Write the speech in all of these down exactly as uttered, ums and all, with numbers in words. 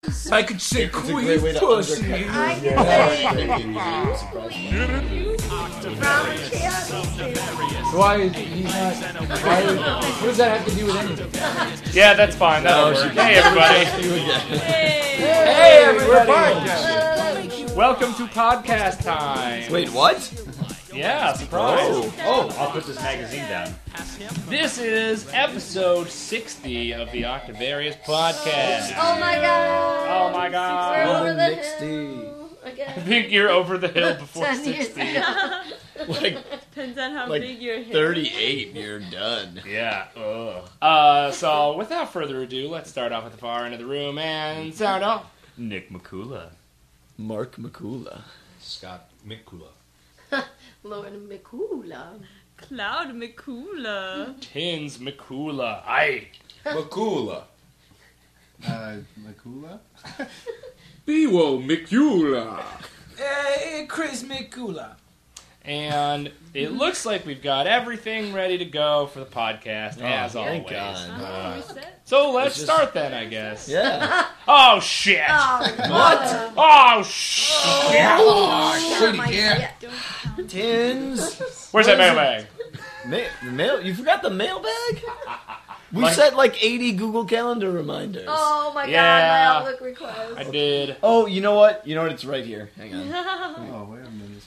I could say it's queen a great way to pussy. undercut I your can yeah. say brown chips. Why is he not? Why is, what does that have to do with anything? Yeah, that's fine. That'll No, work. she Hey, everybody. Hey, everybody! Welcome to podcast time. Wait, what? Yeah, surprise. Oh, oh. I'll put this magazine down. This is episode sixty of the Octavarius podcast. Oh my god. Oh my God. We're over the sixty. hill I again. think you're over the hill before Ten years sixty. ago. Like Depends on how Like big your hair thirty-eight, you're done. Yeah. Ugh. Uh, so without further ado, let's start off at the far end of the room and sound off. Nick McCula. Mark McCula. Scott McCula. Lauren McCula. Cloud McCula. Tins McCula. Aye. McCula. Uh, Makula? Biwo Mikula. Hey, Chris Mikula. And it looks like we've got everything ready to go for the podcast, as Oh, thank always. God. Uh-huh, we set. So let's It's just- start then, I guess. Yeah. Oh, shit. Oh, What? Oh, shit. Oh, shit. shitty cat. Don't count. Tins. Where's that mailbag? Ma- the mail? You forgot the mailbag? We Like- set like eighty Google Calendar reminders. Oh my god, Yeah. my Outlook request. I did. Oh, you know what? You know what? It's right here. Hang on. Oh, wait a minute.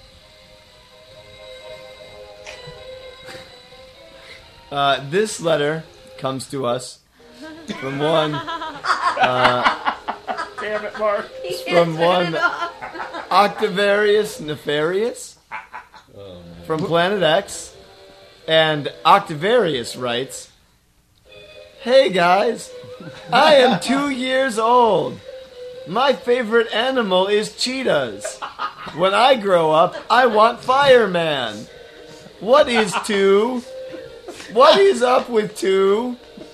Uh, this letter comes to us from one uh, Damn it, Mark. He from can't turn one- it off. Octavarius Nefarious from Planet X. And Octavarius writes, "Hey guys, I am two years old. My favorite animal is cheetahs. When I grow up, I want Fireman. What is two? What is up with two?"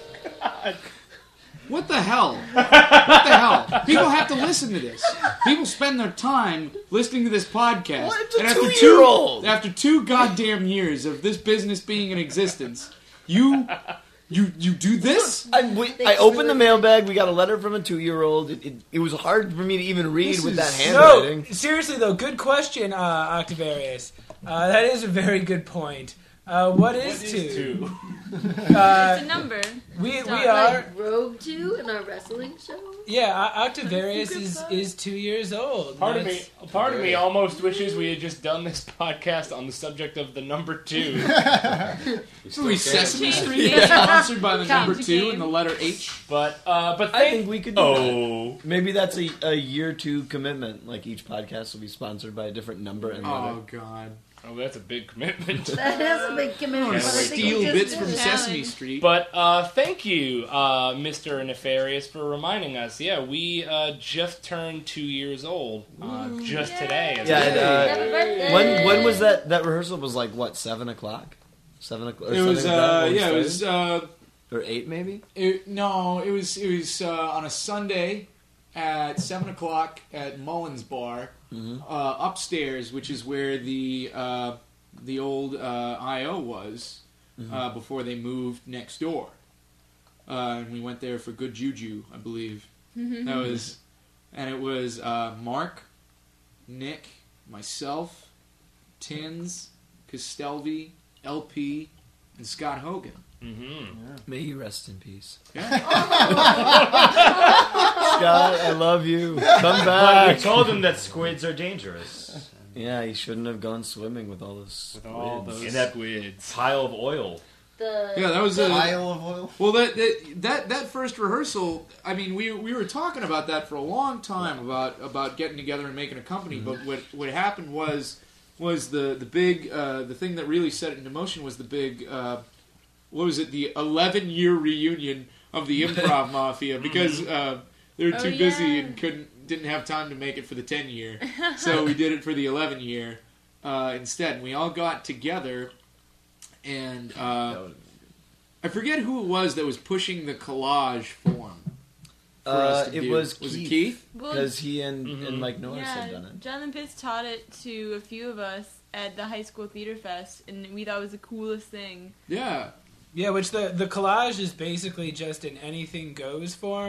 What the hell? What the hell? People have to listen to this. People spend their time listening to this podcast. What? It's a and after two-year-old. two, after two goddamn years of this business being in existence, you, you, you do this? I, we, I opened the mailbag. We got a letter from a two-year-old. It, it, it was hard for me to even read This with is- that No, handwriting. seriously though, good question, uh, Octavarius. Uh, that is a very good point. Uh, what is What is two? two? Uh, It's a number. we It's we not are Like Rogue two in our wrestling show? yeah. O- Octavarius Super is fun. is two years old. Part of me, That's- part of me almost wishes we had just done this podcast on the subject of the number two. So we Sesame Change Street the is game. sponsored by the Change number the two game. and the letter H. But, uh, but I thank- think we could do that. Oh. Maybe that's a, a year two commitment. Like each podcast will be sponsored by a different number and letter. Oh god. Oh, that's a big commitment. That is a big commitment. I'm but gonna I think steal we just bits did from it. Sesame Street. But uh, thank you, uh, Mister Nefarious, for reminding us. Yeah, we uh, just turned two years old uh, just Yay. today. as Yeah, well. and, uh, Happy birthday. When when was that? That rehearsal was like what? Seven o'clock. Seven o'clock. Or it was, something like that uh, when we yeah, it was, started? uh, or eight maybe. it, no, it was, it was uh, on a Sunday at seven o'clock at Mullins Bar, Mhm. uh, upstairs, which is where the uh, the old uh, I O was uh, before they moved next door. Uh, and we went there for Good Juju, I believe. That was, and it was uh, Mark, Nick, myself, Tins, Castelvi, L P, and Scott Hogan. Mm-hmm. May you rest in peace, Yeah. Scott. I love you. Come But we back. told him that squids are dangerous. Yeah, he shouldn't have gone swimming with all those With all squids. those In that- squids. Pile of oil. The, Yeah, that was a Pile of oil? well. That, that that that first rehearsal. I mean, we we were talking about that for a long time about about getting together and making a company. But what what happened was was the the big uh, the thing that really set it into motion was the big uh, what was it the eleven year reunion of the Improv Mafia because uh, they were Oh, too busy yeah. and couldn't didn't have time to make it for the ten year. So we did it for the eleven year uh, instead. And we all got together. And uh, I forget who it was that was pushing the collage form for us Uh, to it do. was was Keith. it Keith? Well, Because he and, Mhm. and Mike Norris yeah, had done it. Jonathan Pitts taught it to a few of us at the high school theater fest, and we thought it was the coolest thing. Yeah. Yeah, which the the collage is basically just an anything goes form,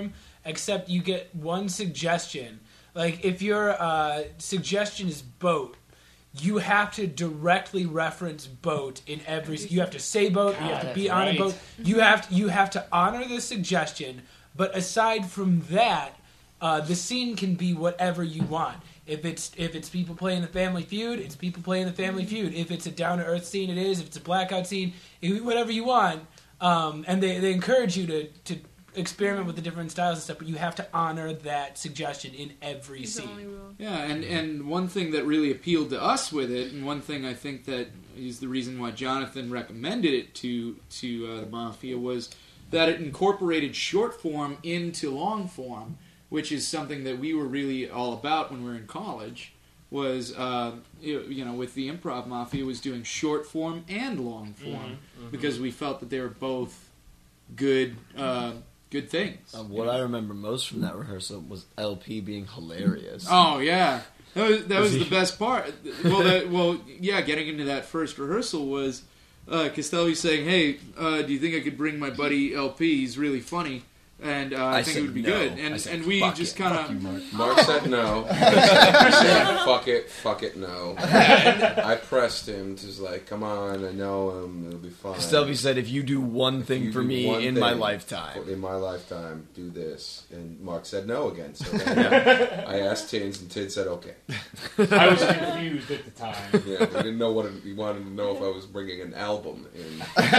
except you get one suggestion. Like, if your uh, suggestion is boat, you have to directly reference boat in every. You have to say boat. God, you have to that's be on right. a boat. You have to, you have to honor the suggestion. But aside from that, uh, the scene can be whatever you want. If it's if it's people playing the Family Feud, it's people playing the Family Feud. If it's a down to earth scene, it is. If it's a blackout scene, it, whatever you want. Um, and they, they encourage you to, to experiment with the different styles and stuff, but you have to honor that suggestion in every It's the scene. only rule. Yeah, and, and one thing that really appealed to us with it, and one thing I think that is the reason why Jonathan recommended it to to uh, the Mafia, was that it incorporated short form into long form, which is something that we were really all about when we were in college. Was uh, you you know with the Improv Mafia was doing short form and long form Mm-hmm, because we felt that they were both good uh, good things. Uh, what I remember most from that rehearsal was L P being hilarious. Oh yeah, that was that Was was he- the best part. Well, that, well, yeah, getting into that first rehearsal was uh, Costello saying, "Hey, uh, do you think I could bring my buddy L P? He's really funny, and uh, I, I think said it would be no. good." I And said, and we "Fuck just it. kind Fuck you, of Mark. Mark said no. I said, fuck it, fuck it, no. I pressed him to like, come on, I know him, it'll be fine. Stelby said, if you do one thing You for do me one in my thing lifetime. In my lifetime, do this. And Mark said no again. So then I asked Tins, and Tins said okay. I was confused at the time. Yeah, we didn't know what it, he wanted to know if I was bringing an album in.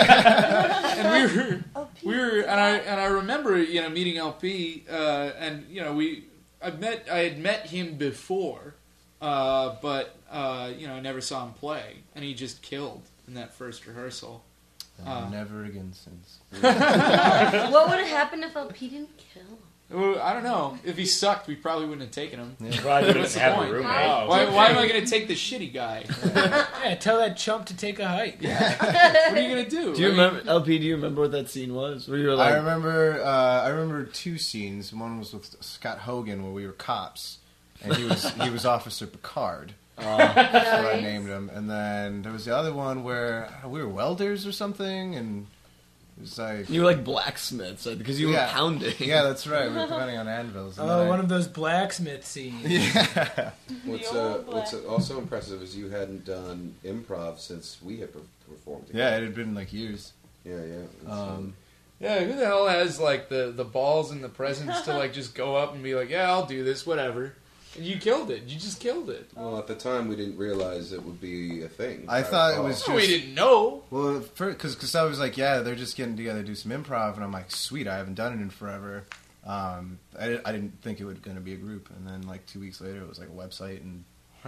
and we were we were and I and I remember you know meeting L P uh, and you know we I met I had met him before, uh, but uh, you know I never saw him play, and he just killed in that first rehearsal. Uh, Uh. never again since. What would have happened if L P didn't kill him? Well, I don't know. If he sucked, we probably wouldn't have taken him. Probably wouldn't What's the have a point? roommate. Oh. Why, why am I going to take the shitty guy? Yeah, tell that chump to take a hike. What are you going to do? Do you I mean, remember, L P, do you remember what that scene was? Where you were I like, remember. Uh, I remember two scenes. One was with Scott Hogan, where we were cops, and he was he was Officer Picard. That's what I named him. And then there was the other one where uh, we were welders or something, and it was like you were like blacksmiths, like, because you Yeah. were pounding. yeah, that's right. We were pounding on anvils. And Oh, then one I- of those blacksmith scenes. yeah. What's, The uh, old what's black- also impressive is you hadn't done improv since we had per- performed together. Yeah, it had been like years. Yeah, yeah. It's, Um, Yeah, who the hell has like the, the balls and the presence to like just go up and be like, yeah, I'll do this, whatever. And you killed it. You just killed it. well, at the time, we didn't realize it would be a thing. I thought it recall. was Oh, we just- didn't know. Well, because I was like, yeah, they're just getting together to do some improv, and I'm like, sweet, I haven't done it in forever. Um, I, di- I didn't think it was going to be a group, and then like two weeks later, it was like a website and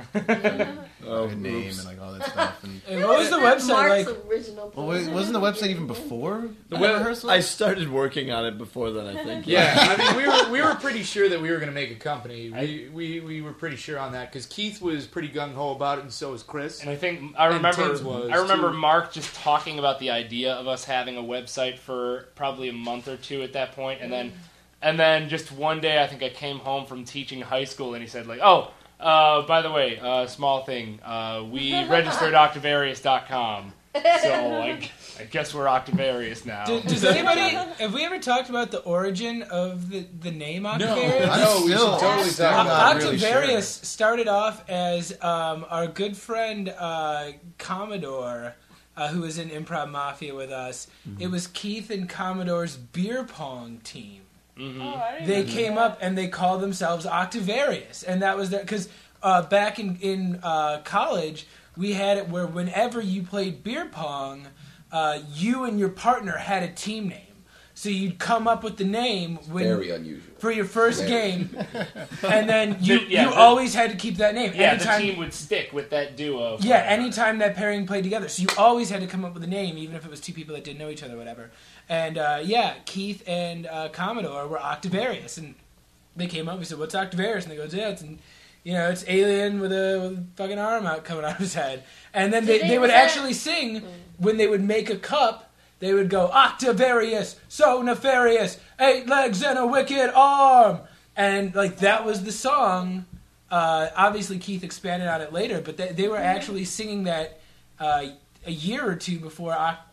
Oh, a name oops. and like all that stuff. And And what was the website Mark's like? original well, wait, wasn't the website even before the web- rehearsal? I started working on it before then, I think. Yeah, I mean, we were we were pretty sure that we were going to make a company. We, we we were pretty sure on that because Keith was pretty gung ho about it, and so was Chris. And I think I And remember Tim's was, I remember too. Mark just talking about the idea of us having a website for probably a month or two at that point, and then and then just one day I think I came home from teaching high school and he said like, oh, uh, by the way, uh, small thing, uh, we registered Octavarius dot com, so I, I guess we're Octavarius now. Do, does anybody? Have we ever talked about the origin of the, the name Octavarius? I'm no, we still- should totally still talk not about it. really Octavarius sure. started off as um, our good friend uh, Commodore, uh, who was in Improv Mafia with us. It was Keith and Commodore's beer pong team. Mhm. Oh, I didn't They know came that. up and they called themselves Octavarius, and that was because uh, back in in uh, college we had it where whenever you played beer pong, uh, you and your partner had a team name. So you'd come up with the name when Very unusual. for your first Very. game, and then you Yeah, you the- always had to keep that name. Yeah, anytime, the team would stick with that duo. yeah, forever. anytime that pairing played together. So you always had to come up with a name, even if it was two people that didn't know each other, or whatever. And uh, yeah, Keith and uh, Commodore were Octavarius, and they came up. We said, "What's Octavarius?" And they go, "Yeah, it's an, you know, it's alien with a, with a fucking arm out coming out of his head." And then they, Did they- they would was that- actually sing when they would make a cup. They would go, Octavarius, so nefarious, eight legs and a wicked arm. And, like, that was the song. Uh, obviously, Keith expanded on it later, but they, they were actually singing that uh, a year or two before Oc-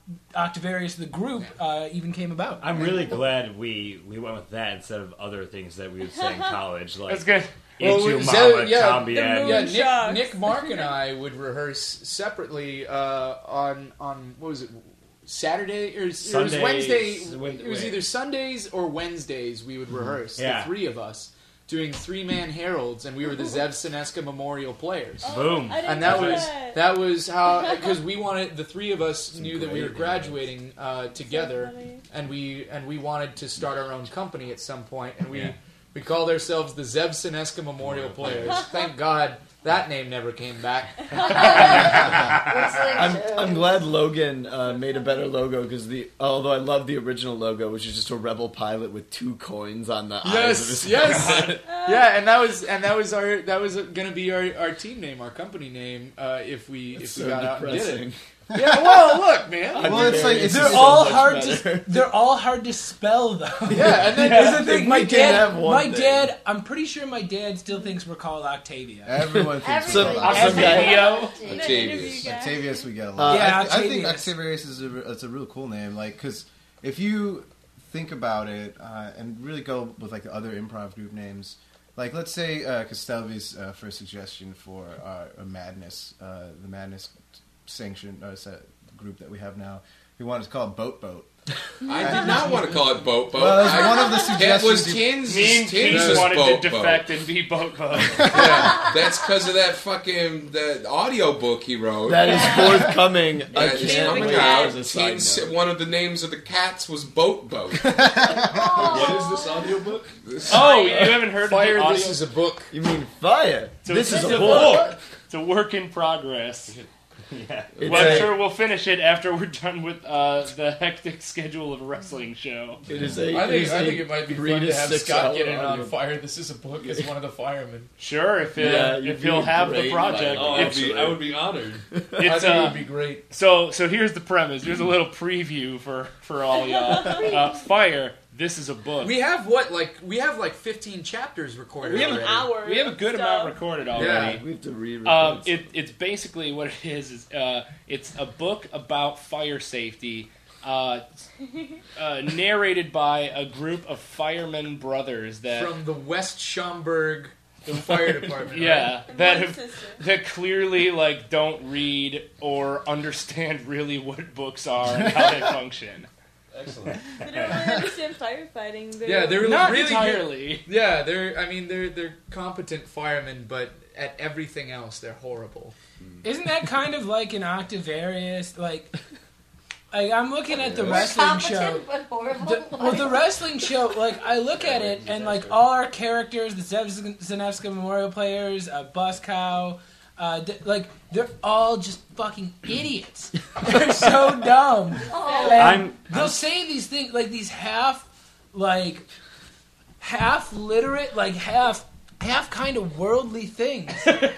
Octavarius the group uh, even came about. I'm really glad we we went with that instead of other things that we would say in college, like That's good. Well, Into we- Mama, so- yeah, Tommy, the and Yeah, moon- Shocks. Nick, Nick, Mark, and I would rehearse separately uh, on on what was it, Saturday or it was Sundays, Wednesday. when- It was wait. either Sundays or Wednesdays. We would rehearse Yeah. the three of us doing three man heralds, and we were the Zev Sineska Memorial Players. boom. I didn't And that know was that. that was how because we wanted the three of us Some knew that we were great graduating uh, together, So funny. and we and we wanted to start our own company at some point, and we Yeah. we called ourselves the Zev Sineska Memorial Players. Thank God that name never came back. I'm, I'm glad Logan uh, made a better logo because the although I love the original logo, which is just a rebel pilot with two coins on the eyes of his Yes, head. yes, yeah, and that was and that was our that was going to be our, our team name, our company name, uh, if we It's if we so got out and did depressing. it. Yeah, well, look, man. Well, it's like it's They're so all much hard better. to they're all hard to spell though. Yeah, and then Here's the thing, If my we can dad, have one my thing. dad, I'm pretty sure my dad still thinks we're called Octavia. everyone thinks So- so. Awesome guy. Video. The interview Octavius. guy. Octavius, we get a Uh, lot. Yeah, I, th- I think Octavius. Octavius is a, it's a real cool name, like because if you think about it uh, and really go with like the other improv group names, like let's say uh, Castelvi's uh, first suggestion for uh, a Madness, uh, the Madness sanction uh, set group that we have now, he wanted to call it Boat Boat. I did not want to call it Boat Boat. Well, that's I- one of the It suggestions. was you- Tins. Me and Tins Keith was wanted Boat to Boat. defect and be boat boat. Yeah, that's because of that fucking the audio book he wrote. That is forthcoming. I That is can't coming wait. out. As a side Tins, note. one of the names of the cats was Boat Boat. What is this audiobook? Oh, you haven't heard Fire, of the audio? this is a book. You mean fire? So this is it's a book. It's a work in progress. Yeah. It's Well, I'm a- sure we'll finish it after we're done with uh, the hectic schedule of a wrestling show. It is a. I it think is I a think it might be three fun to to have six Scott hour get in on audio. Fire. This is a book as one of the firemen. Sure, if, he'll Yeah, if you'd he'll be have the great. project. Oh, I would, It's, be, I would be honored. I it's, think it uh, would be great. so, so here's the premise. Here's a little preview for, for all y'all. Uh, Fire, this is a book. We have what like we have like fifteen chapters recorded. We have already. an hour. We have a good stuff. amount recorded already. Yeah. We have to re-record. Um, it, it's basically what it is. Is uh, it's a book about fire safety, uh, uh, narrated by a group of firemen brothers that, from the West Schaumburg Fire Department. yeah, And that one have, sister. that clearly like don't read or understand really what books are and how they function. Excellent. They don't really understand firefighting. They're Yeah, they're Not really good- entirely. Yeah, they're. I mean, they're they're competent firemen, but at everything else, they're horrible. Isn't that kind of like an Octavarius? Like, like I'm looking at the We're wrestling show. competent but horrible. The, well, the wrestling show, like I look at it, and like all our characters, the Zev Zanevska Memorial Players, uh, Bus Cow, uh, th- like they're all just fucking idiots. They're so dumb. Oh. And I'm- they'll I'm- say these things like these half, like half literate, like half half kind of worldly things.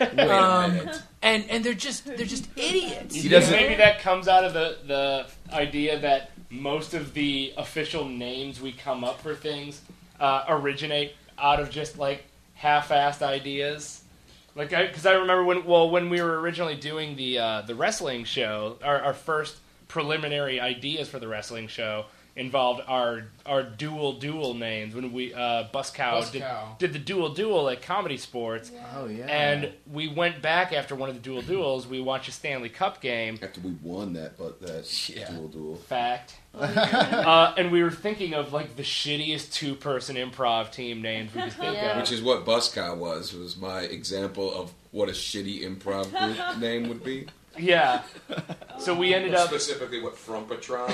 um, and and they're just they're just idiots. You think maybe that comes out of the, the idea that most of the official names we come up for things uh, originate out of just like half-assed ideas. Like, because I, I remember when well when we were originally doing the uh, the wrestling show, our, our first preliminary ideas for the wrestling show involved our our dual dual names when we uh, Bus Cow Bus did, Cow. did the dual duel at Comedy Sports. Oh yeah. And we went back after one of the dual duels. We watched a Stanley Cup game. After we won that, but that Yeah. duel duel. Fact. uh, and we were thinking of like the shittiest two-person improv team names we could think Yeah. of. Which is what Buscow was, was my example of what a shitty improv group name would be. Yeah. So we ended up. Specifically what Frumpatron.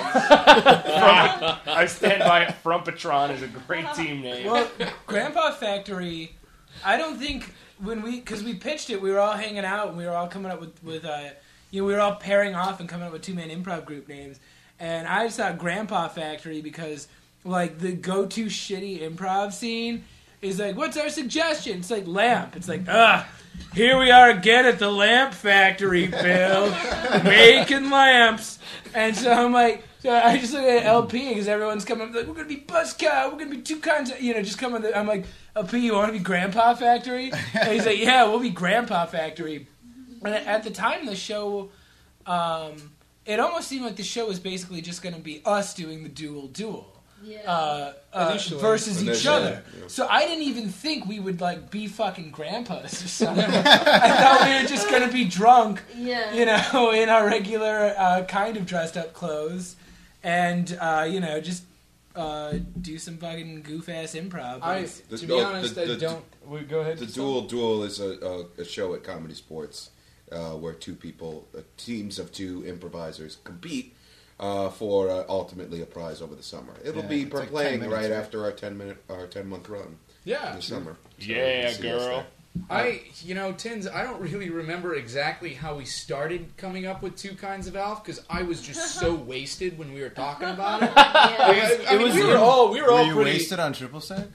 Frump- I stand by it. Frumpatron is a great team name. Well, Grandpa Factory, I don't think when we because we pitched it, we were all hanging out and we were all coming up with with uh, you know we were all pairing off and coming up with two man improv group names, and I just thought Grandpa Factory because like the go to shitty improv scene is like, what's our suggestion? It's like lamp. It's like ah. Here we are again at the lamp factory, Phil, making lamps. And so I'm like, so I just look at L P because everyone's coming up like, we're gonna be Bus Cow, we're gonna be two kinds of, you know, just coming. I'm like, L P, you want to be Grandpa Factory? And he's like, yeah, we'll be Grandpa Factory. And at the time, the show, um, it almost seemed like the show was basically just going to be us doing the duel duel. Yeah. Uh, uh, Initially. versus each Initially, other. yeah. So I didn't even think we would like be fucking grandpas or something. I thought we were just gonna be drunk, Yeah. you know, in our regular uh, kind of dressed up clothes, and uh, you know, just uh, do some fucking goof ass improv. I, It's- The- to be oh, honest, the- I the- don't. We go ahead. The Stone. Duel Duel is a, a, a show at Comedy Sports uh, where two people, uh, teams of two improvisers, compete uh, for uh, ultimately a prize over the summer. It'll Yeah, be it's per like ten playing minutes, right right? after our ten minute, our ten month run Yeah. in the summer. So Yeah, you can see us girl. there. I, you know, Tins, I don't really remember exactly how we started coming up with two kinds of Alf because I was just so wasted when we were talking about it. Like, I, I It mean, was- we were all we were, Were all you pretty. wasted on triple sec?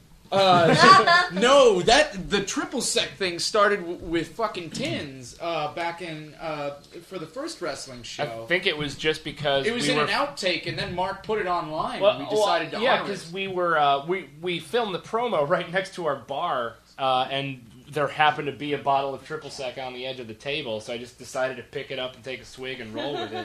Uh, no, that the triple sec thing started w- with fucking Tins uh, back in uh, for the first wrestling show. I think it was just because it was we in were an outtake, and then Mark put it online. Well, and we decided well, to yeah, honor because it. we were uh, we we filmed the promo right next to our bar, uh, and there happened to be a bottle of triple sec on the edge of the table, so I just decided to pick it up and take a swig and roll with it.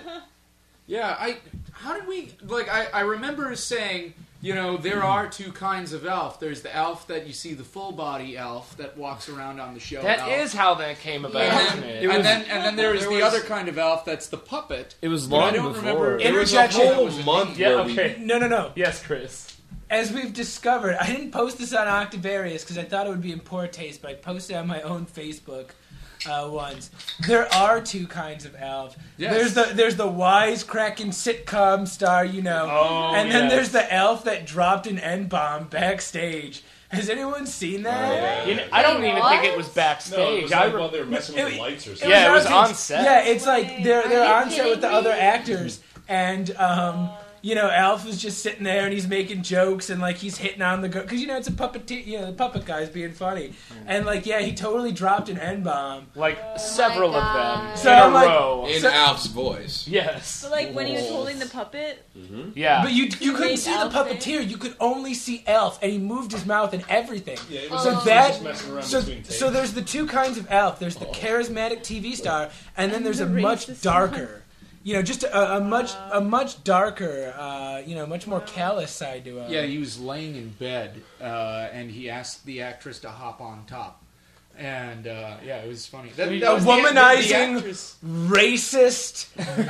Yeah, I. How did we like? I, I remember saying, you know, there are two kinds of elf. There's the elf that you see, the full body elf that walks around on the show. That elf. is how that came about, Yeah. isn't it? and was- then and then there is there the was- other kind of elf that's the puppet. It was But I long don't before. remember. There was a Interjection whole was a month yeah, where we okay. No, no, no. Yes, Chris. As we've discovered, I didn't post this on Octavarius because I thought it would be in poor taste, but I posted on my own Facebook uh, once. There are two kinds of elf. Yes. There's the there's the wisecracking sitcom star, you know, Oh, and then yes. there's the elf that dropped an N bomb backstage. Has anyone seen that? Oh, You know, I don't Wait, even what? think it was backstage. No, it was I like re- while they were messing with It- the lights or It something. Yeah, it was on on stage. set. Yeah, it's like they're Are they're you on set with the kidding other me? actors, and um, you know, Alf is just sitting there and he's making jokes and like he's hitting on the girl because you know it's a puppeteer, you know, the puppet guy's being funny, and like yeah, he totally dropped an N bomb. like several of them God. So in I'm a like- row. in So- Alf's voice. Yes. So like when he was holding the puppet, Yeah. But you you couldn't made see the Alf puppeteer, you could only see Elf, and he moved his mouth and everything. Yeah, it was So like that just messing around so, between takes. so there's the two kinds of Elf. There's the charismatic T V star, and then And there's the a much racist darker, you know, just a, a much a much darker, uh, you know, much more callous side to him. Yeah, he was laying in bed, uh, and he asked the actress to hop on top. And uh, yeah, it was funny. That, A that was the- the- the womanizing- actress- racist.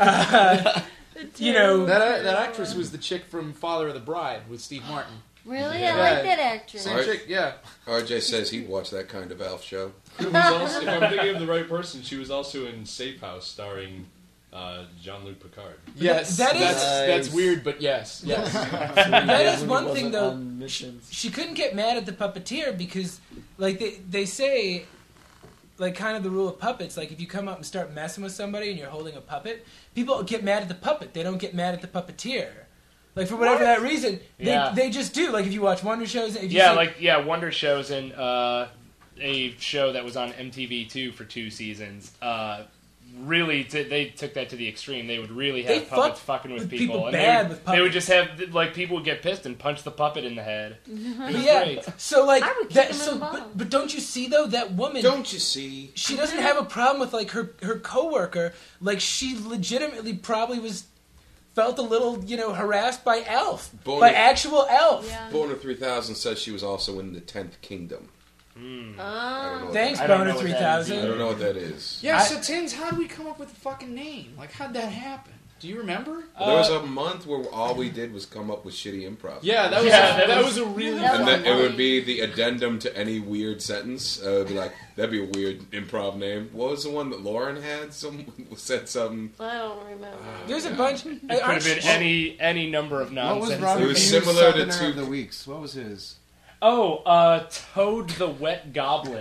Uh, you know, That uh, that actress was the chick from Father of the Bride with Steve Martin. Really? Yeah. I like that actress. Same Right. chick, yeah. R J says he'd watch that kind of Alf show. She was also, if I'm thinking of the right person, she was also in Safe House starring uh, Jean-Luc Picard. Yes, that is- that's, that's Nice. weird, but yes, yes. that is When he one wasn't thing though. on missions. She couldn't get mad at the puppeteer because, like they they say, like kind of the rule of puppets. Like if you come up and start messing with somebody and you're holding a puppet, people get mad at the puppet. They don't get mad at the puppeteer. Like for whatever that reason, they Yeah. they just do. Like if you watch Wonder shows, if you Yeah, see- like yeah, Wonder Shows and uh, a show that was on M T V two for two seasons. Uh, really, t- they took that to the extreme. They would really have They puppets fuck fucking with, with people, people and bad they would, with they would puppets. just have like people would get pissed and punch the puppet in the head. It But was yeah. great. So like I would kick that. him in So the but, bum. but don't you see though that woman? Don't you see? She doesn't have a problem with like her her coworker. Like she legitimately probably was felt a little you know harassed by Elf, Boner- by actual Elf. yeah. Boner three thousand says she was also in the tenth Kingdom. I don't Ah. know what Thanks, I don't Boner know what three that- that is I thousand. don't know what that is. Yeah, I- so Tins, how did we come up with the fucking name? Like, how'd that happen? Do you remember? Well, there was a month where all we did was come up with shitty improv. Yeah, that was Yeah, a, that that, was- was a really That And was then it funny. would be the addendum to any weird sentence. Uh, it would be like, that'd be a weird improv name. What was the one that Lauren had? Some said something. I don't remember. There's a bunch. It could have been any any number of What was nonsense. Robert It was Hughes' similar to Southerner two- of the Weeks? What was his? Oh, uh, Toad the Wet Goblin.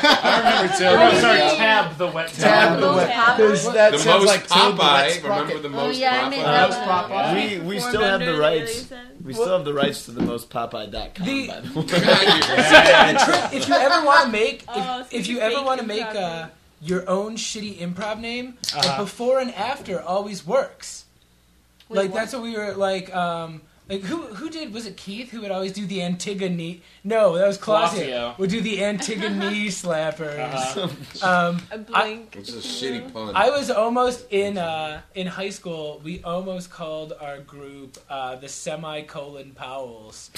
I remember Oh, Taylor. no, sorry, Tab the Wet Tab Goblin. the Most Wet- popular? There's, that The sounds most like Toad the Wet Popeye. Sprocket. Remember the Oh, most yeah, I made Popeye? that one. We we Formed still have under the the rights. other side. We still have the rights to the most popeye dot com. The- by the way. The trick, if you ever want to make, if, Oh, so if you you ever fake want to make improv uh, name. your own shitty improv name, Uh-huh. like before and after always works. Wait, like what? that's what we were like. Um, Like who who did was it Keith who would always do the Antigone? No, that was Claudio. Claudio. Would do the Antigone slappers. Uh-huh. Um, A blink. Which is a shitty pun. I was almost in uh, in high school. We almost called our group uh, the Semicolon Powells.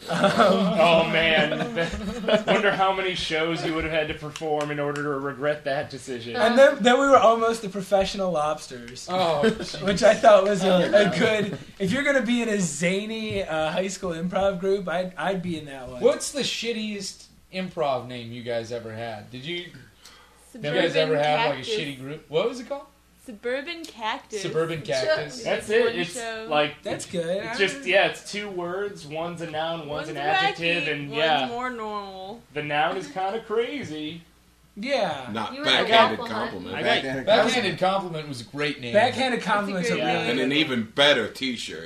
Oh man, wonder how many shows you would have had to perform in order to regret that decision. And then, then we were almost the Professional Lobsters, Oh, which I thought was a, a good. If you're gonna be in a zany uh, high school improv group, I'd I'd be in that one. what's the shittiest improv name you guys ever had? Did you, you Suburban guys ever have like a Cactus. shitty group? What was it called? Suburban Cactus. Suburban Cactus. That's One it. It's show. like That's good. it's just yeah, it's two words. One's a noun, one's, One's an wacky, adjective, and one's yeah, more normal. the noun is kind of crazy. Yeah. Not You were backhanded Waffle Hut. compliment. I got- Backhanded Backhanded compliment was a great name. Backhanded compliments are That's a really great and good. an even better T-shirt.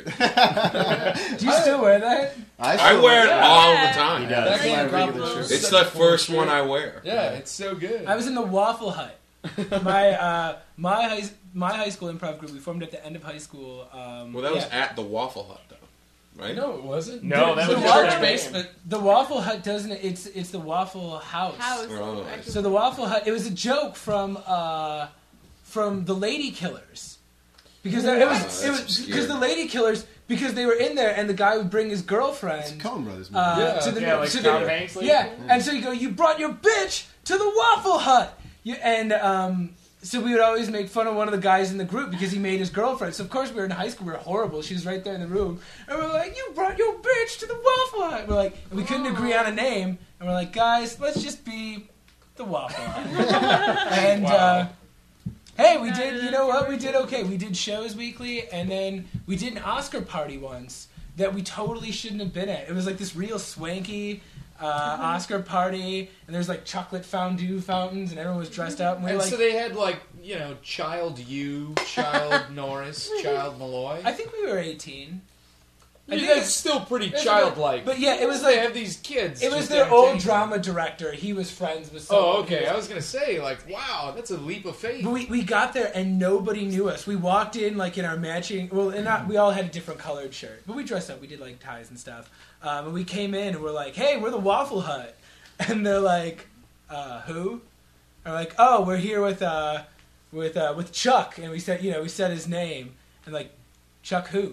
Do you still wear that? I still wear it yeah. all Yeah. the time. He does. That's my Backhanded regular compliment shirt. was It's such the a cool first shirt. one I wear. Yeah, it's so good. I was in the Waffle Hut. My uh, my high my high school improv group. We formed at the end of high school. Um, Well, that was yeah. at the Waffle Hut, though, right? No, it wasn't. No, that The was Waffle just their name. basement. The Waffle Hut doesn't. It's it's the Waffle House. House. Oh. Actually, So the Waffle Hut. It was a joke from uh, from the Lady Killers, because there- it was That's it was obscure. because the Lady Killers because they were in there and the guy would bring his girlfriend. Coen Brothers movie. Uh, Yeah. to the, Yeah, like to Tom the, Hanks. Lady yeah, Killers. and so you go, you brought your bitch to the Waffle Hut, you, and um, so we would always make fun of one of the guys in the group because he made his girlfriend. So of course we were in high school, we were horrible. She was right there in the room, and we're like, you brought your bitch to the Waffle Hut. We're like, and we couldn't agree on a name, and we're like, guys, let's just be the Waffle Hut. and Wow. uh, hey, we did, you know what? We did okay. We did shows weekly, and then we did an Oscar party once that we totally shouldn't have been at. It was like this real swanky uh, Oscar party, and there's like chocolate fondue fountains, and everyone was dressed up. And we were And like, so they had like, you know, Child You, Child Norris, Child Malloy. I think we were eighteen. I I think think it- that's still pretty It's childlike. But yeah, it was they like have these kids. it was just their old entertaining. drama director. He was friends with. some Oh, of okay. his- I was gonna say, like, wow, that's a leap of faith. But we, we got there and nobody knew us. We walked in like in our matching. Well, and not, we all had a different colored shirt, but we dressed up. We did like ties and stuff. Um, and we came in and we're like, "Hey, we're the Waffle Hut," and they're like, uh, "Who?" And we're like, "Oh, we're here with uh, with uh, with Chuck." And we said, you know, we said his name and like, "Chuck who?"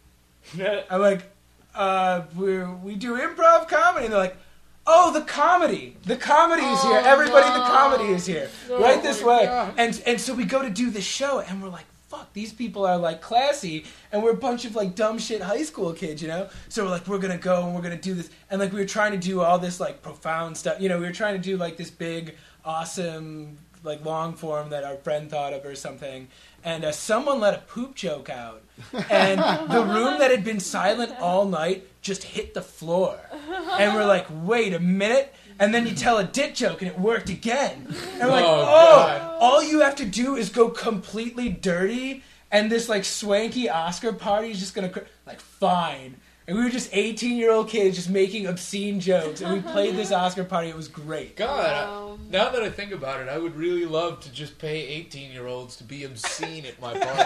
I'm like, uh, we we do improv comedy. And they're like, oh, the comedy. The comedy is here. Oh, Everybody in the no. comedy is here. right this my way. God. And and so we go to do the show, and we're like, fuck, these people are like classy, and we're a bunch of like dumb shit high school kids, you know? So we're like, we're gonna go and we're gonna do this. And like we were trying to do all this like profound stuff. You know, we were trying to do like this big, awesome, like long form that our friend thought of or something. And uh, someone let a poop joke out. And the room that had been silent all night just hit the floor. And we're like, wait a minute. And then you tell a dick joke and it worked again. And we're like, Oh, oh, God. all you have to do is go completely dirty and this like swanky Oscar party is just going to, cr- like, fine. And we were just eighteen-year-old kids just making obscene jokes. And we played this Oscar party. It was great. God, Wow. now that I think about it, I would really love to just pay eighteen-year-olds to be obscene at my party.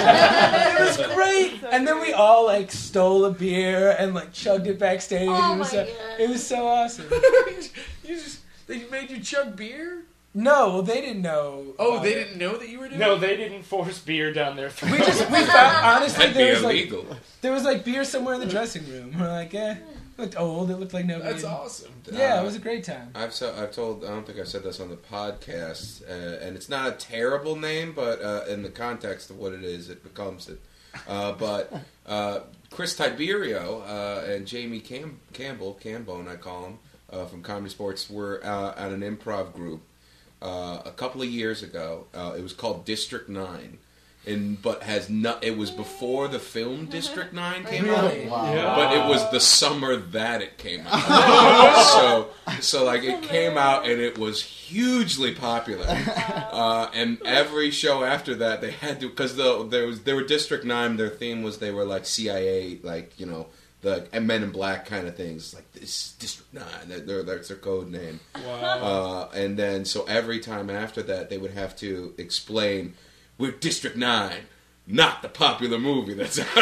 It was great. And then we all like stole a beer and like chugged it backstage. Oh it, was my so, God. it was so awesome. you just they made you chug beer? No, well, they didn't know. Oh, about they it. didn't know that you were doing No, it? they didn't force beer down their throat. We just we found honestly That'd be there was like illegal. there was like beer somewhere in the dressing room. We're like, eh, it looked old. It looked like nobody. That's awesome. Yeah, Uh, it was a great time. I've so, I've told I don't think I said this on the podcast, uh, and it's not a terrible name, but uh, in the context of what it is, it becomes it. Uh, but uh, Chris Tiberio uh, and Jamie Cam- Campbell, Cambone, I call him, uh, from Comedy Sports, were uh, at an improv group uh, a couple of years ago. Uh, it was called District Nine. In, but has not. It was before the film District Nine came Really? out. Wow. But it was the summer that it came out. so, so like it came out and it was hugely popular. Uh, and every show after that, they had to because the there was there were District Nine. Their theme was they were like C I A, like you know the and Men in Black kind of things. Like this is District Nine. That- they're- That's their code name. Wow. Uh, and then so every time after that, they would have to explain we're District Nine. not the popular movie that's out.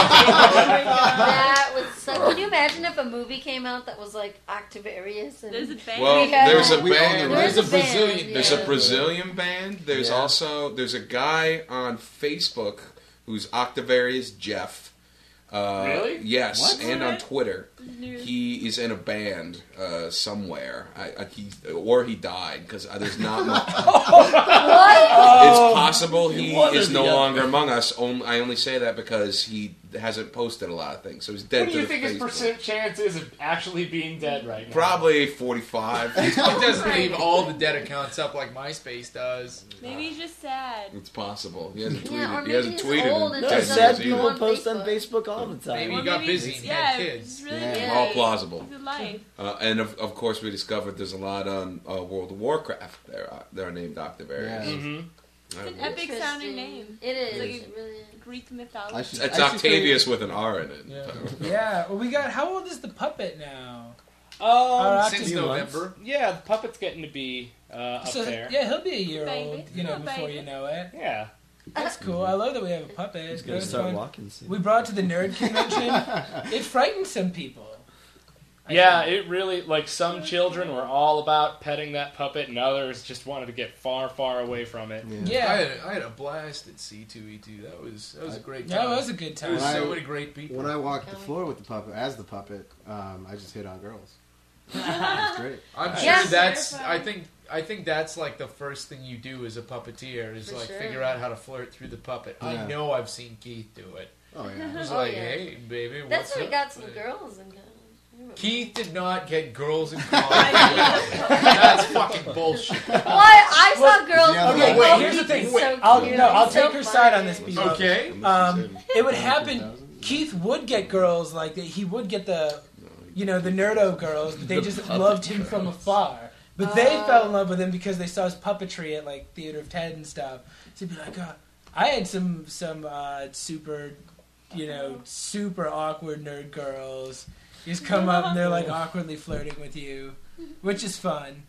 That was so. Can you imagine if a movie came out that was like Octavarius? And There's a band. Well, we had- there's a We own band. the There's rights. a There's a Brazilian. band, There's yeah. a Brazilian band. There's Yeah. also there's a guy on Facebook who's Octavarius Jeff. Uh, Really? Yes, What? and on Twitter. He is in a band uh, somewhere. I, I, he, or he died because there's not much. What? It's possible he One or is the no other. longer among us. Only, I only say that because he hasn't posted a lot of things, so he's dead What do to you the think his Facebook. percent chance is of actually being dead right now? Probably forty-five. He doesn't leave all the dead accounts up like MySpace does. Maybe he's just sad. It's possible. He hasn't Yeah, or tweeted. He maybe hasn't he's tweeted old in and No, ten doesn't sad years go people either. on post on Facebook. Facebook all the time. Maybe Or he got maybe busy he's- and yeah, had kids. It's really Yeah. gay. All plausible. He's alive. Uh, and of, of course, we discovered there's a lot on uh, World of Warcraft. They're uh, they're named Octavarius. Yeah. Mm-hmm. I It's an don't know. epic sounding name. It is. Like It really is. Greek I mythology. should, It's I should say- Octavius with an R in it. Yeah. Yeah, well, we got. How old is the puppet now? Um, Alright. Since few months. November. yeah, the puppet's getting to be uh, up So, there. yeah, he'll be a year Baby. old, you know, Little before baby. you know it. Yeah. That's cool. I love that we have a puppet. He's That gonna was start fun. walking soon. We brought it to the nerd convention. It frightened some people. I Yeah, think. it really, like, some children were all about petting that puppet, and others just wanted to get far, far away from it. Yeah. Yeah. I had, I had a blast at C two E two. That was that was a great time. Yeah, it was a good There was time. When so I- many great people. When I walked the floor with the puppet, as the puppet, um, I just hit on girls. It's great. I'm sure Yes. that's. Terrifying. I think. I think that's like the first thing you do as a puppeteer is For like sure. figure out how to flirt through the puppet. I Yeah. know I've seen Keith do it. Oh yeah. He's Oh, like, yeah. hey, baby, That's what's where we up? got some girls in college. I remember. Keith did not get girls in college. That's fucking bullshit. Why? I saw girls. Yeah, and okay, they wait, go, here's the "Keith thing, is wait, so I'll cute. no, I'll He's take so her side on funny." this, people. Okay. Um, it would happen. Keith would get girls like that. He would get the, you know, the nerdo girls, but they The just puppet loved him girls. from afar. But they Oh. fell in love with him because they saw his puppetry at like Theater of Ted and stuff. So he'd be like, oh. I had some some uh, super, you know, super awkward nerd girls. You just come up and they're like awkwardly flirting with you, which is fun.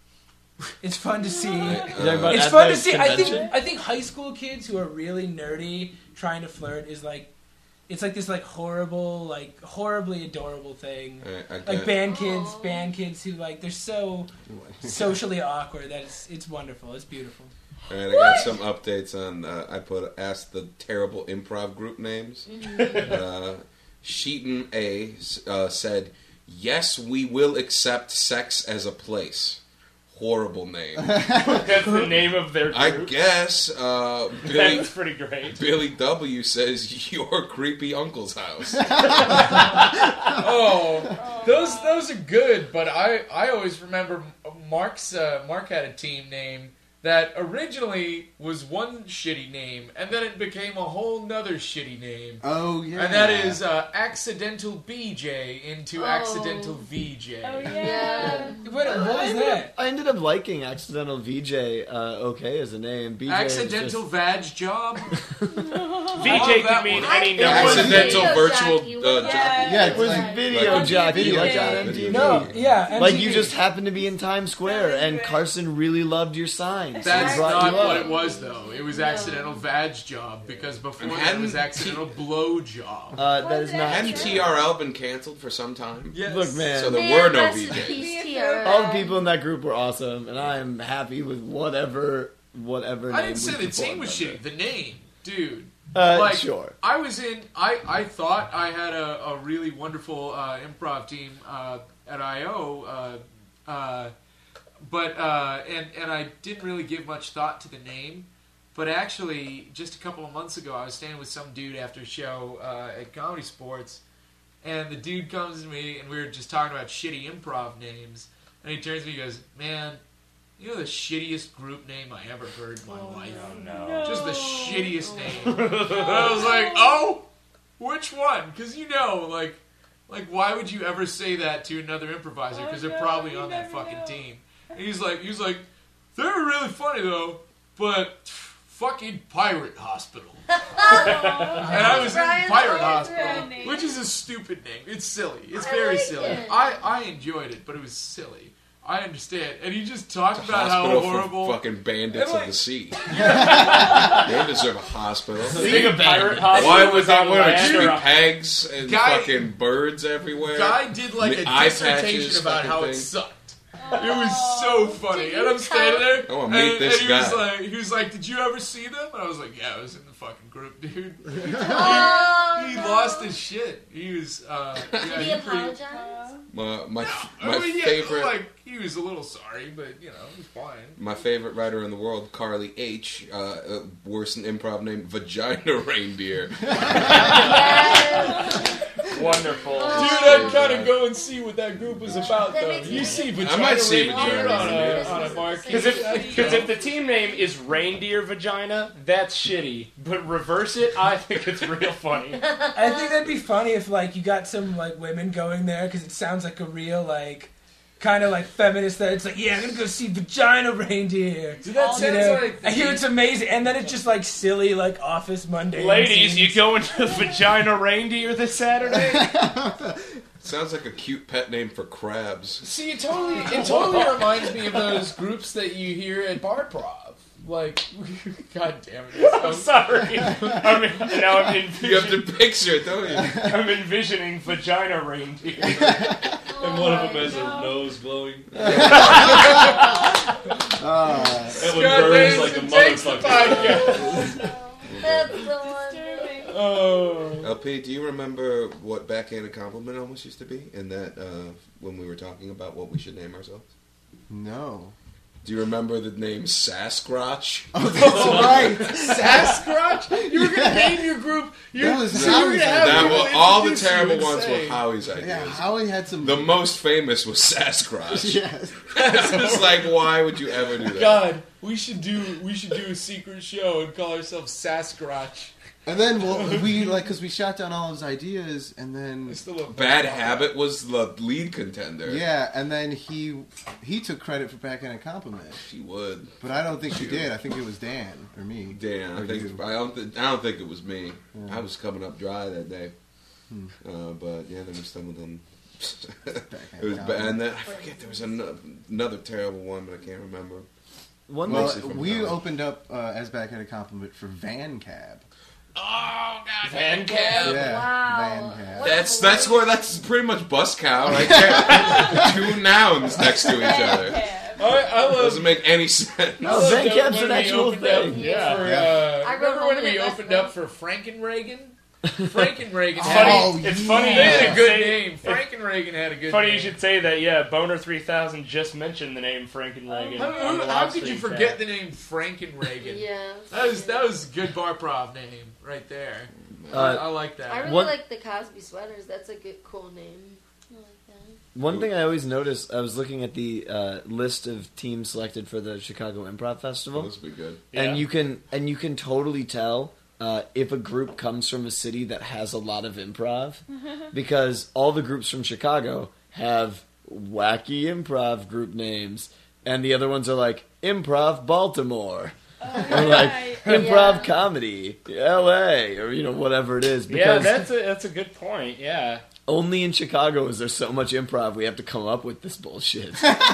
It's fun to see. You're talking about It's at fun the to see. I think convention? I think high school kids who are really nerdy trying to flirt is like, it's like this like horrible, like horribly adorable thing. I, I Like get- band kids, Aw. band kids who like they're so socially awkward that it's it's wonderful. It's beautiful. All right, I got some updates on. Uh, I put asked the terrible improv group names. uh, Sheaton A uh, said, "Yes, we will accept sex as a place." Horrible name. That's the name of their I group. guess. Uh, Billy That's pretty great. Billy W says your creepy uncle's house. Oh, those those are good, but I, I always remember Mark's uh, Mark had a team name that originally was one shitty name, and then it became a whole nother shitty name, Oh yeah. and that is uh, Accidental B J into Oh. Accidental V J. Oh yeah. Yeah. What, what was that? I ended up liking Accidental V J. Uh, okay, as a name. B J is Accidental just- vag job. V J that could mean one. any I- number of Accidental Video virtual jockey, uh, what jockey. Yeah. Yeah, It was like- video like- jockey, video like on jockey. M T V. No, yeah, Like M T V. you just happened to be in Times Square, and Carson really loved your sign. so That's he brought not you what up. it was, though. It was Accidental Vag Job, because before And that hadn't was Accidental Blow Job. Uh, that is not Hadn't true. T R L been canceled for some time? Yes. Look, man. So there Man, were no rest in V Js. peace, T R L. All the people in that group were awesome, and I am happy with whatever whatever. I name didn't say we the team was performed shitty. The name, dude. under. Uh, Like, sure. I was in. I, I thought I had a, a really wonderful uh, improv team uh, at I O, uh, uh, but uh, and and I didn't really give much thought to the name. But actually, just a couple of months ago, I was staying with some dude after a show uh, at Comedy Sports, and the dude comes to me, and we were just talking about shitty improv names, and he turns to me and goes, "Man, you know the shittiest group name I ever heard in my life? Oh, no. Just the shittiest name." And I was like, "Oh, which one?" Because you know, like, like why would you ever say that to another improviser? Because Oh, they're no, probably you on that never fucking know. team. And he's like, he's like, they were really funny though, but fucking Pirate Hospital. And I was in Brian's Pirate always Hospital, right name. which is a stupid name. It's silly. It's I very like silly. it. I, I enjoyed it, but it was silly. I understand. And he just talked It's a about how hospital horrible. for fucking bandits And, like- of the sea. They deserve a hospital. Think a pirate hospital Why would was they on want to land shoot or a- pegs and Guy- fucking birds everywhere? Guy did like The a eye dissertation patches about fucking how thing. it sucked. It was so funny, Did and you I'm standing tell- there, I wanna and, meet this and he was guy. like, he was like, "Did you ever see them?" And I was like, "Yeah, I was in the fucking group, dude." Oh, he no. lost his shit. He was, uh, yeah, Did he he pretty. apologize? My my, I my mean, yeah, favorite like he was a little sorry, but you know, he's fine. my favorite writer in the world, Carly H. Uh, uh, worst improv name, Vagina Reindeer. Yes. Wonderful. Dude, Oh. I'd kind of go and see what that group was about, That though. makes You me- see I Vagina might see Reindeer Vagina on a, Reindeer. on a marquee. Because if, cause if the team name is Reindeer Vagina, that's shitty. But reverse it, I think it's real funny. I think that'd be funny if like you got some like women going there because it sounds like a real like kind of like feminist that it's like, yeah, I'm gonna go see Vagina Reindeer. Dude, that You sounds know? like I hear it's amazing, and then it's just like silly like office Monday. Ladies, you going to Vagina Reindeer this Saturday? Sounds like a cute pet name for crabs. See, it totally, it totally reminds me of those groups that you hear at bar prov. Like, god damn it. I'm sorry. I'm in, now I'm You have envisioning, to picture it, don't you? I'm envisioning Vagina Reindeer. And one of them has a no. nose glowing. Uh, It would God, burn ladies, like a it takes the motherfucker. podcast. That's the one. Oh. L P, do you remember what backhanded compliment almost used to be? In that, uh, when we were talking about what we should name ourselves? no. Do you remember the name Sasquatch? Oh, right. Sasquatch? You were going to name your group. You, That was so you were Howie's gonna have That people was, all the introduce you terrible and ones say- were Howie's ideas. Yeah, Howie had some. The most famous was Sasquatch. Yes. It's just like, why would you ever do that? God, we should do we should do a secret show and call ourselves Sasquatch. And then well, we like because we shot down all his ideas, and then It's still a Bad Habit was the lead contender. yeah, and then he he took credit for backhanded compliment, She would. but I don't think she did. I think it was Dan or me. Dan, I Or think you. I don't. Th- I don't think it was me. I was coming up dry that day. Hmm. Uh, but yeah, there was some of them. it Backhanded was bad. compliment. And then I forget there was another, another terrible one, but I can't remember. One Well, Mostly from we Howard. opened up uh, as backhanded compliment for Van Cab. Oh God, Van Cab? Yeah, Wow. Van Cab. What That's a that's where that's pretty much bus cow right there. Two nouns next to each other. I, I love. Doesn't make any sense. No, I Van loved Cab's when an we actual opened up thing. Yeah. For, Yeah. uh, I wrote remember when home we in it opened last up for Frankenreagan? Frankenreagan. It's had- funny. Oh, it's yeah. funny. They you had should a good say- name. it's Frankenreagan had a good Funny name. you should say that. Yeah, Boner three thousand just mentioned the name Frankenreagan. How, on the how Live could you Stream forget chat. the name Frankenreagan? Yeah. That was that was a good bar prov name right there. I, Uh, I like that. I really What- like the Cosby sweaters. That's a good, cool name. I like that. One thing I always notice, I was looking at the uh, list of teams selected for the Chicago Improv Festival, This would be good. Yeah. and you can and you can totally tell uh, if a group comes from a city that has a lot of improv, because all the groups from Chicago have wacky improv group names, and the other ones are like Improv Baltimore. Or like Right. improv Yeah. comedy, L A, or you know whatever it is. Yeah, Because that's a that's a good point. Yeah. only in Chicago is there so much improv. We have to come up with this bullshit.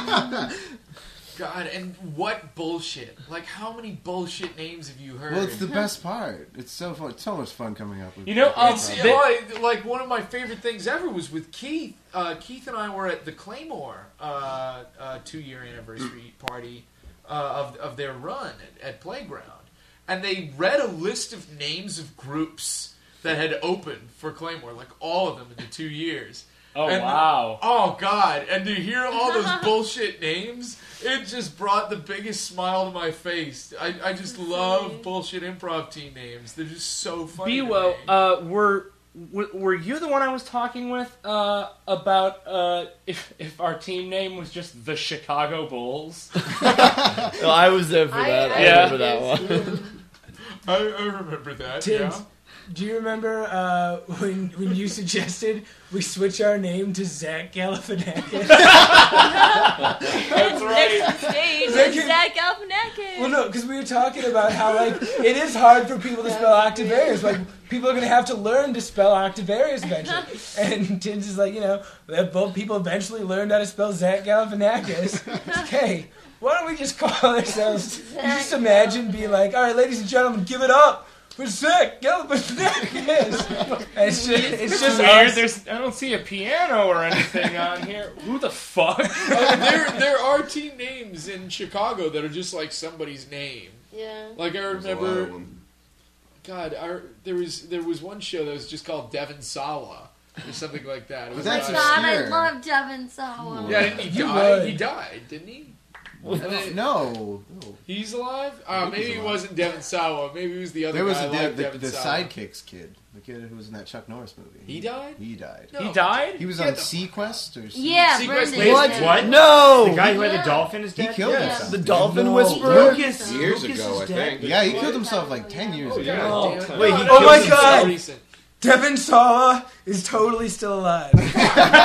God, and what bullshit? Like, how many bullshit names have you heard? Well, it's the best part. It's so fun. It's so much fun coming up with. You know, um, It's, improv. they- like, like one of my favorite things ever was with Keith. Uh, Keith and I were at the Claymore uh, uh, two-year anniversary party uh, of of their run at, at Playground, and they read a list of names of groups that had opened for Claymore, like all of them in the two years. Oh And- wow. Oh God! And to hear all those bullshit names, it just brought the biggest smile to my face. I, I just love bullshit improv team names. They're just so funny. to Bewo, me. uh, were were were you the one I was talking with uh, about uh, if if our team name was just the Chicago Bulls? No, I was there for I- that. I, I Yeah. remember that one. I, I remember that. Tibbs, Yeah. do you remember uh, when when you suggested we switch our name to Zach Galifianakis? That's right. Next on stage Zach- is Zach Galifianakis. Well, no, because we were talking about how like it is hard for people to spell Octavarius. Like people are going to have to learn to spell Octavarius eventually. And Tins is like, you know, both people eventually learned how to spell Zach Galifianakis. Okay, why don't we just call ourselves? You just imagine being like, all right, ladies and gentlemen, give it up for Zach Galifianakis. It's just, it's just weird. us. There's, I don't see a piano or anything on here. Who the fuck? Oh, there, there are team names in Chicago that are just like somebody's name. Yeah. Like I There's a lot remember, of them. God, our, there was there was one show that was just called Devon Sawa or something like that. It was That's like, God, I obscure. love Devin Sawa. yeah, didn't he You die? would. He died, didn't he? And then- No. no. He's alive? I Uh, think he's maybe it alive. wasn't Devon Sawa. Maybe it was the other There was guy a, like the, Devon the Sawa. Sidekicks kid, the kid who was in that Chuck Norris movie. He died? He died. No. He died? He was Get on the- Sequest or something. Yeah, Sequest Brendan. Laser- What? yeah. What? No! The guy who had Yeah. the dolphin is He dead? killed Yeah. himself. The Dolphin No. Whisperer? Lucas. Years Lucas ago, is I dead. think. Yeah, he killed himself like ten years Oh, ago. God Oh. damn it. Wait, No, he that killed was himself? so recent. Devin Sawa is totally still alive. Yes,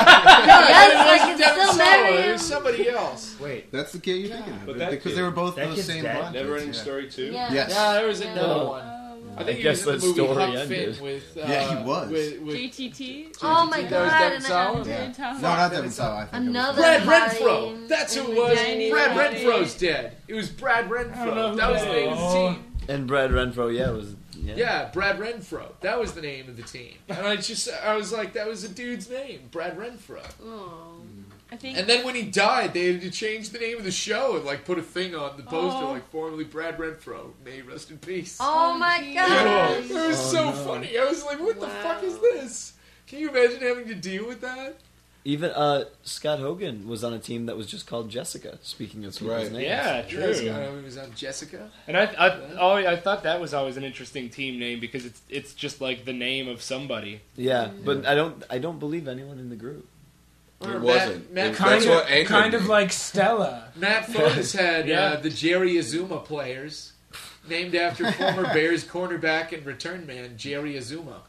I can Devon still Sawa. marry It him. was somebody else. Wait. That's the kid you're thinking of. But that because kid- they were both that those kid's same dead. blonde Never kids, Ending yeah. Story two. Yeah. Yes. Yeah, there was Yeah. another one. Oh, I think I he guess was in that the movie story Huck ended. Finn with. Uh, Yeah, he was. With, with J T T. Oh my That was god. Devon and Sawa? I- Yeah. Fuck, No, not Devin Devin Sawa. I think it was Another- Brad High Renfro. That's who it was. Danny Brad Danny. Renfro's dead. It was Brad I don't know Renfro. who That was that the name of the is. team. And Brad Renfro, yeah, was yeah. Yeah, Brad Renfro. That was the name of the team. And I just, I was like, that was a dude's name, Brad Renfro. Oh. I think. And then when he died, they had to change the name of the show and like put a thing on the poster, Oh. like formerly Brad Renfro. May he rest in peace. Oh my It god. was Oh, so no. funny. I was like, what the fuck is Wow. this? Can you imagine having to deal with that? Even uh, Scott Hogan was on a team that was just called Jessica. Speaking of people's Right. names, Yeah, true. Yes, God, he was on Jessica. And I, I, oh, I thought that was always an interesting team name because it's it's just like the name of somebody. yeah, but I don't, I don't believe anyone in the group. Or It Matt- wasn't. Matt It- Kind That's of, what angered kind of me. like Stella. Matt Fotis had Yeah. uh, the Jerry Azuma players, named after former Bears cornerback and return man Jerry Azuma.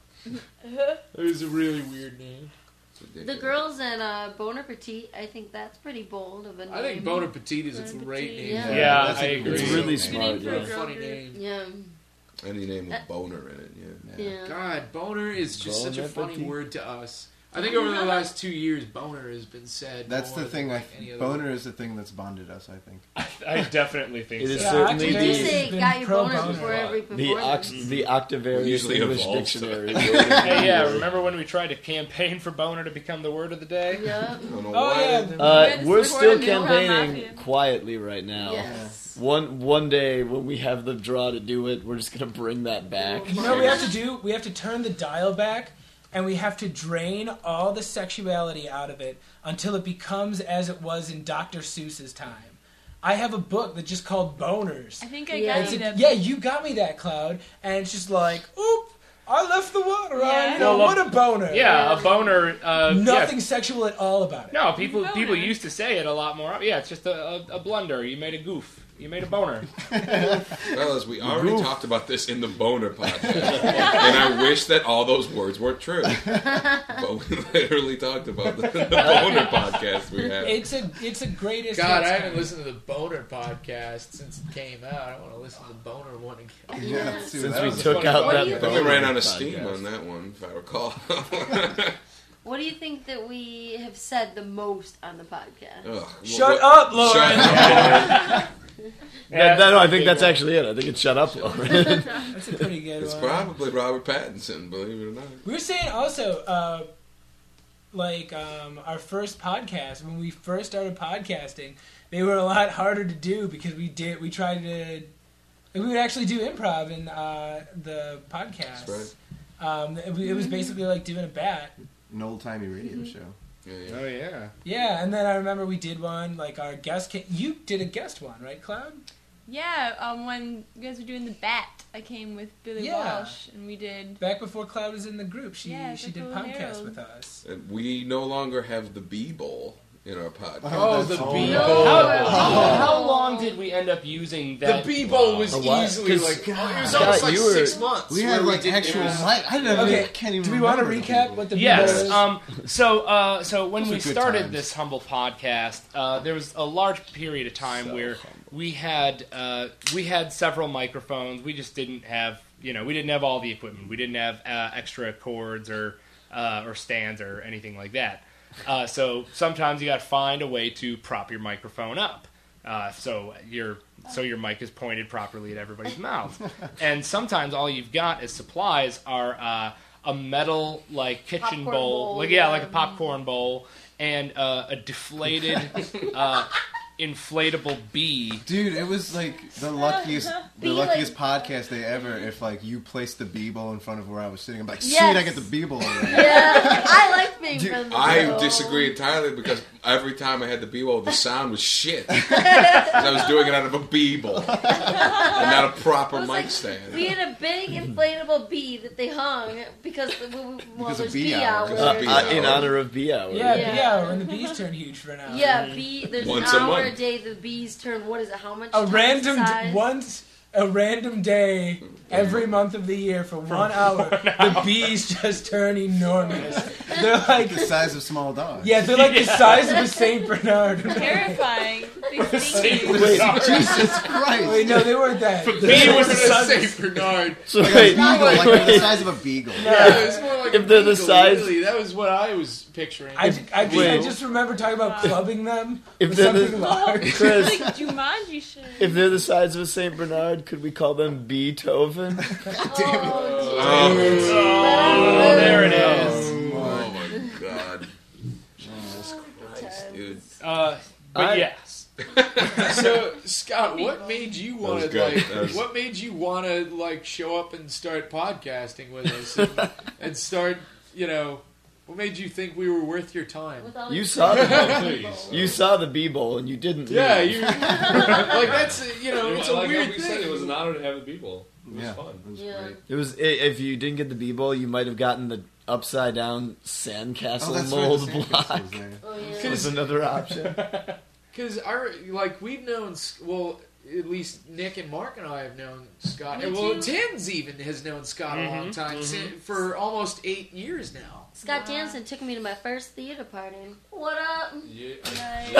It was a really weird name. The girls at uh, Boner Petite, I think that's pretty bold of a name. I think Bona Petite is a Bona great Petite, name. yeah. Yeah, that's I a agree. It's great really name. smart. Good name for a Yeah. girl Funny group. name. Yeah. Any name Uh, with boner in it, yeah. Yeah. God, boner is just such a Bon funny appetit. word to us. I think over the last two years, boner has been said. That's more the than thing. I, like any other boner word. is the thing that's bonded us. I think. I definitely think It so. is Yeah, certainly Did you Octavarius the say has been got your pro boner boner. before every the, performance? ox, the Octavarius Usually English evolves dictionary. Hey, yeah, remember when we tried to campaign for boner to become the word of the day? Yeah. I don't know Oh, why. yeah. they- Uh, Yeah, we're just still support the Milgram campaigning Mafia. quietly right now. Yes. One one day when we have the draw to do it, we're just gonna bring that back. You know what we have to do? We have to turn the dial back, and we have to drain all the sexuality out of it until it becomes as it was in Doctor Seuss's time. I have a book that's just called Boners. I think I Yeah. got It's you a- that. yeah, you got me that, Cloud, and it's just like, oop, I left the water on. Yeah. You know, Well, what a boner. Yeah, a boner. Uh, Nothing yeah. sexual at all about it. No, people Boner. people used to say it a lot more. Yeah, it's just a, a, a blunder. You made a goof. You made a boner. Fellas, we already talked about this in the Boner podcast, and I wish that all those words were true. But we literally talked about the, the Boner podcast we have. It's a it's a greatest. God, hits I haven't kind. listened to the Boner podcast since it came out. I want to listen to the Boner one again. Yeah, let's do Since that. we was a took funny out one. that, What do you- I think we boner ran out of podcast. steam on that one, if I recall. What do you think that we have said the most on the podcast? Ugh, Shut what- up, Lauren. Shut up. That, that- no, I think big that's one. actually it. I think it's shut up, Lauren. That's a pretty good It's one. probably Robert Pattinson, believe it or not. We were saying also, uh, like um, our first podcast when we first started podcasting, they were a lot harder to do because we did we tried to we would actually do improv in uh, the podcast. That's Um, it, it was basically like doing a bat. An old timey radio show. Yeah, yeah. Oh yeah. Yeah, and then I remember we did one like our guest. Ca- you did a guest one, right, Cloud? Yeah, um, when you guys were doing the bat, I came with Billy Yeah. Walsh, and we did. Back before Cloud was in the group, she Yeah, she did Buffalo podcasts Herald. with us. And we no longer have the B Bowl. you know, podcast. Oh, the Oh, bee no. bowl. How, Oh. how, how long did we end up using The that? bee bowl was A while. easily 'Cause, like it was Scott, almost like you were- six months. We where had like did- actual it was- mic. I didn't. Okay, I can't even. do we want to remember the recap people. what the bee Yes. bowl is? Um, so, uh, so when Those we are good started times. this humble podcast, uh, there was a large period of time So where humble. we had uh, we had several microphones. We just didn't have, you know, we didn't have all the equipment. We didn't have uh, extra cords or uh, or stands or anything like that. Uh, so sometimes you got to find a way to prop your microphone up. Uh, so your so your mic is pointed properly at everybody's mouth, and sometimes all you've got as supplies are uh, a metal like kitchen Popcorn bowl, bowl, like yeah, yeah. like a popcorn bowl, and uh, a deflated uh, inflatable bee. Dude, it was like the luckiest, the Be luckiest like- podcast day ever. If like you placed the bee bowl in front of where I was sitting, I'm like, sweet, Yes. I get the bee bowl already. Yeah, I like being Dude, from the I bowl. disagree entirely because every time I had the bee bowl, the sound was shit. 'Cause I was doing it out of a bee bowl and not a proper It was mic like, stand. we had a big inflatable bee that they hung because well, Because of there's bee bee hour. hour. Because of bee Uh, in hour. honor of bee hour. Yeah, Yeah. bee hour, and the bees turn huge for an hour. Yeah, bee. There's Once an a hour a month. day. The bees turn. What is it? How much? A times random the d- size? once a random day every month of the year for one hour, the bees just turn enormous. They're like The size of small dogs. yeah, they're like the size of a Saint Bernard. Terrifying. They sting you. Wait, Jesus Christ. Wait, no, they weren't that. Bee was the size Saint Bernard. so Like a wait, beagle, like wait. the size of a beagle. Yeah, it was more like If a they're the beagle, size- really. That was what I was picturing. I, ju- I, just, I Wait. just remember talking about clubbing them If with they're the- something large. Chris, Like Jumanji shit. if they're the size of a Saint Bernard, could we call them Beethoven? Oh, Oh, there it is. Oh my god. Jesus Christ, dude. Uh, but I- yes. So, Scott, what made you want was to good. like? That was- What made you want to like show up and start podcasting with us and, and start? You know, what made you think we were worth your time? with all You these- saw the Please. you saw the bee bowl and you didn't. Yeah, leave. you like that's a- you know it's a like weird how we thing. said, it was an honor to have the people. It was Yeah. fun. It was Yeah. great. It was i- if you didn't get the bee bowl, you might have gotten the upside down sandcastle Oh, that's mold right. The block. sandcastle was there. Oh yeah. Was another option. Because our like we've known well at least Nick and Mark and I have known Scott. Me And well, too. Tim's even has known Scott a long time si- for almost eight years now. Scott Jansen took me to my first theater party. What up? Yeah. Nice.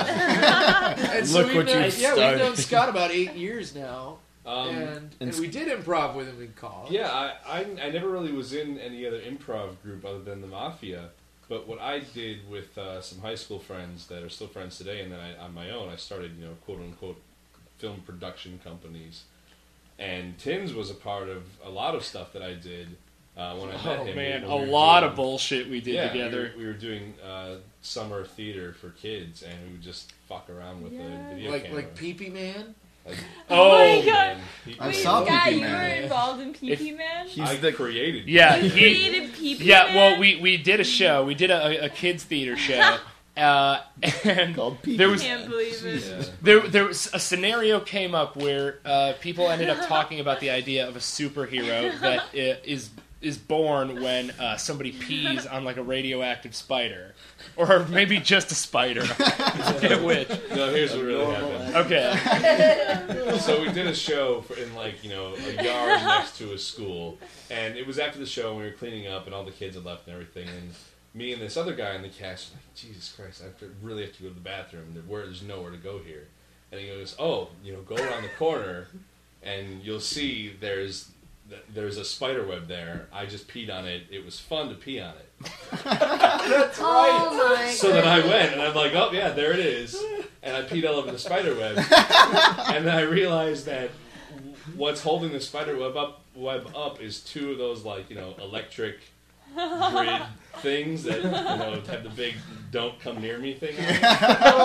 yeah. And so Look we've what known, you've yeah, we've known started. Scott about eight years now, Um, and, and and we did improv with him in college. Yeah, I, I I never really was in any other improv group other than the Mafia. But what I did with uh, some high school friends that are still friends today, and then I, on my own, I started, you know, quote unquote, film production companies. And Tins was a part of a lot of stuff that I did uh, when I met Oh him. man, We- a we were lot doing- of bullshit we did yeah, together. We were, we were doing uh, summer theater for kids, and we would just fuck around with Yeah. the video like camera. like Pee Pee Man. Like, Oh, my God. man, he- I Wait, saw Scott, Pee Pee you Man. were involved in Pee Pee Man? He's I the created. Yeah, You he, created Pee Pee yeah. Man? Well, we we did a show. We did a, a kids theater show, uh, and called Pee there I was can't believe it. Yeah. there there was a scenario came up where uh, people ended up talking about the idea of a superhero that i- is is born when uh, somebody pees on like a radioactive spider, or maybe just a spider. Get which? No, here's what really happened. Okay. So we did a show for, in like you know a yard next to a school, and it was after the show and we were cleaning up and all the kids had left and everything, and me and this other guy in the cast were like, Jesus Christ, I have to, really have to go to the bathroom. There, where, there's nowhere to go here, and he goes, oh, you know, go around the corner, and you'll see there's there's a spider web there. I just peed on it. It was fun to pee on it. Oh my So then I went, and I'm like, oh, yeah, there it is. And I peed all over the spider web. And then I realized that what's holding the spider web up, web up is two of those, like, you know, electric grid things that, you know, have the big don't come near me thing on it.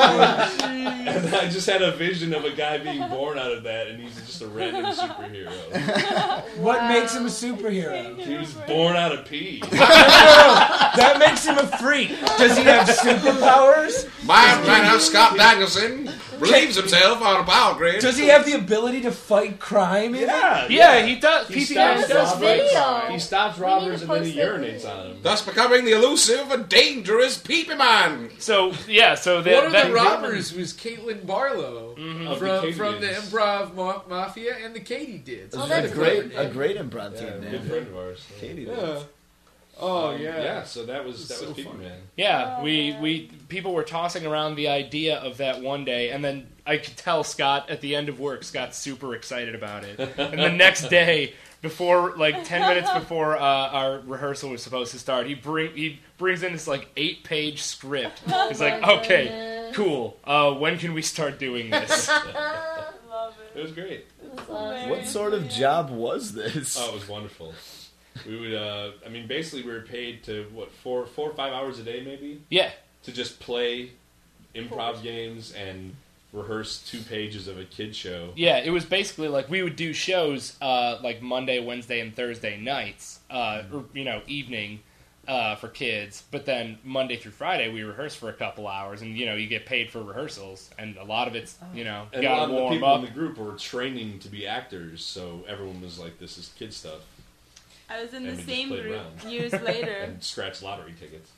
And I just had a vision of a guy being born out of that, and he's just a random superhero. What makes him a superhero? He was born out of pee. That makes him a freak. Does he have superpowers? My man, I'm Scott Danielson. believes himself on a power grid. Does he have the ability to fight crime? In Yeah, it? Yeah, he does. He P T stops Man does. video. robbers. He stops We need robbers to and then he post that urinates video. on them. Thus becoming the elusive and dangerous Peepy Man. So yeah, so that, One of that the robbers was Caitlin Barlow Mhm. Of the from from the Cadians. Improv Ma- Mafia and the Katydids. Oh, a that's great, good. a great improv Yeah, team. good man. friend of ours. Katie Yeah. did. Oh Um, yeah. yeah. So that was that So was Peepy fun. Man. Yeah, Oh, we man. we people were tossing around the idea of that one day, and then I could tell Scott at the end of work. Scott's super excited about it, and the next day, before like ten minutes before uh, our rehearsal was supposed to start, he bring he brings in this like eight page script. He's like, my "Okay, goodness. cool. Uh, when can we start doing this?" Love It was great. That's awesome. What sort of job was this? Oh, it was wonderful. We would, uh, I mean, basically, we were paid to what four, four or five hours a day, maybe, Yeah, to just play improv games and rehearse two pages of a kid show. yeah. It was basically like we would do shows uh, like Monday, Wednesday, and Thursday nights, uh, or you know, evening. Uh, for kids, but then Monday through Friday we rehearse for a couple hours, and you know you get paid for rehearsals, and a lot of it's you know And a got lot to of the warm people up. in the group were training to be actors, so everyone was like, "This is kid stuff," I was in And the we just same played group around. years later. and scratch lottery tickets.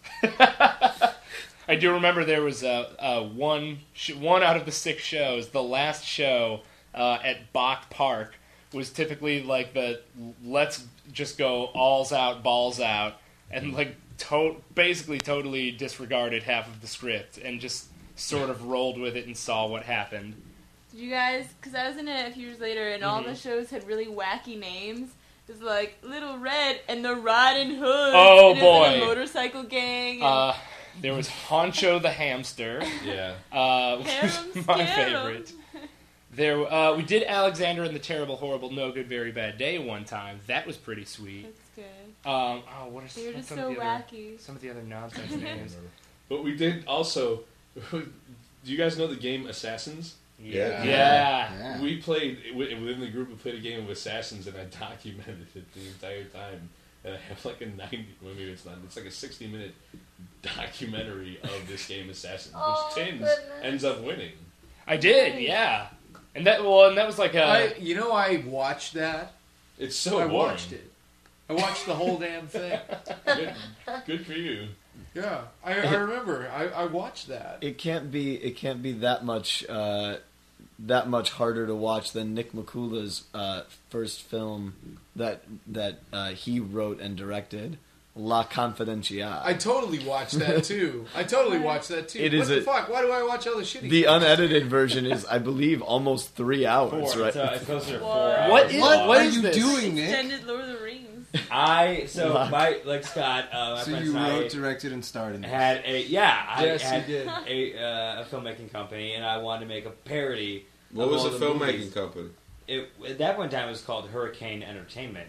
I do remember there was uh, uh, one sh- one out of the six shows. The last show uh, at Bach Park was typically like the let's just go alls out, balls out, and like to- basically totally disregarded half of the script and just sort of rolled with it and saw what happened. Did you guys? Because I was in it a few years later, and all Mhm. the shows had really wacky names. It was like Little Red and the Riding Hood. Oh, and it was like a boy. motorcycle gang. And Uh, there was Honcho the Hamster, Yeah. uh, Harem my Scarum. favorite. There, uh, we did Alexander and the Terrible, Horrible, No Good, Very Bad Day one time. That was pretty sweet. That's good. Um, oh, what are They were some, just some so of the other, wacky. some of the other nonsense names? But we did also. Do you guys know the game Assassins? Yeah. Yeah. Yeah. We played wi- within the group. We played a game of Assassins, and I documented it the entire time. And I have like a ninety. Well, maybe it's not. It's like a sixty-minute documentary of this game Assassins, Oh, which Tins goodness. ends up winning. I did, yeah. And that, well, and that was like a. I, you know, I watched that. It's so I boring. watched it. I watched the whole damn thing. Good, good for you. Yeah, I, I remember. I, I watched that. It can't be. It can't be that much. Uh, that much harder to watch than Nick Makula's uh, first film that that uh, he wrote and directed, La Confidenciale. I totally watched that too. I totally watched that too. It what is the a- fuck? Why do I watch all the shitty? the stuff? unedited version is, I believe, almost three hours. Four. Right? It's, uh, it's closer to four What? hours. What is- long. What, are is you this? doing, Nick? Extended Lord of the Rings. I so Lock. my like Scott, uh, my So friends you and I wrote, directed, and starred in this. had a yeah, I Yes, you had did. a uh, a filmmaking company, and I wanted to make a parody. What of was all the the filmmaking movies. company? It, at that one time, it was called Hurricane Entertainment.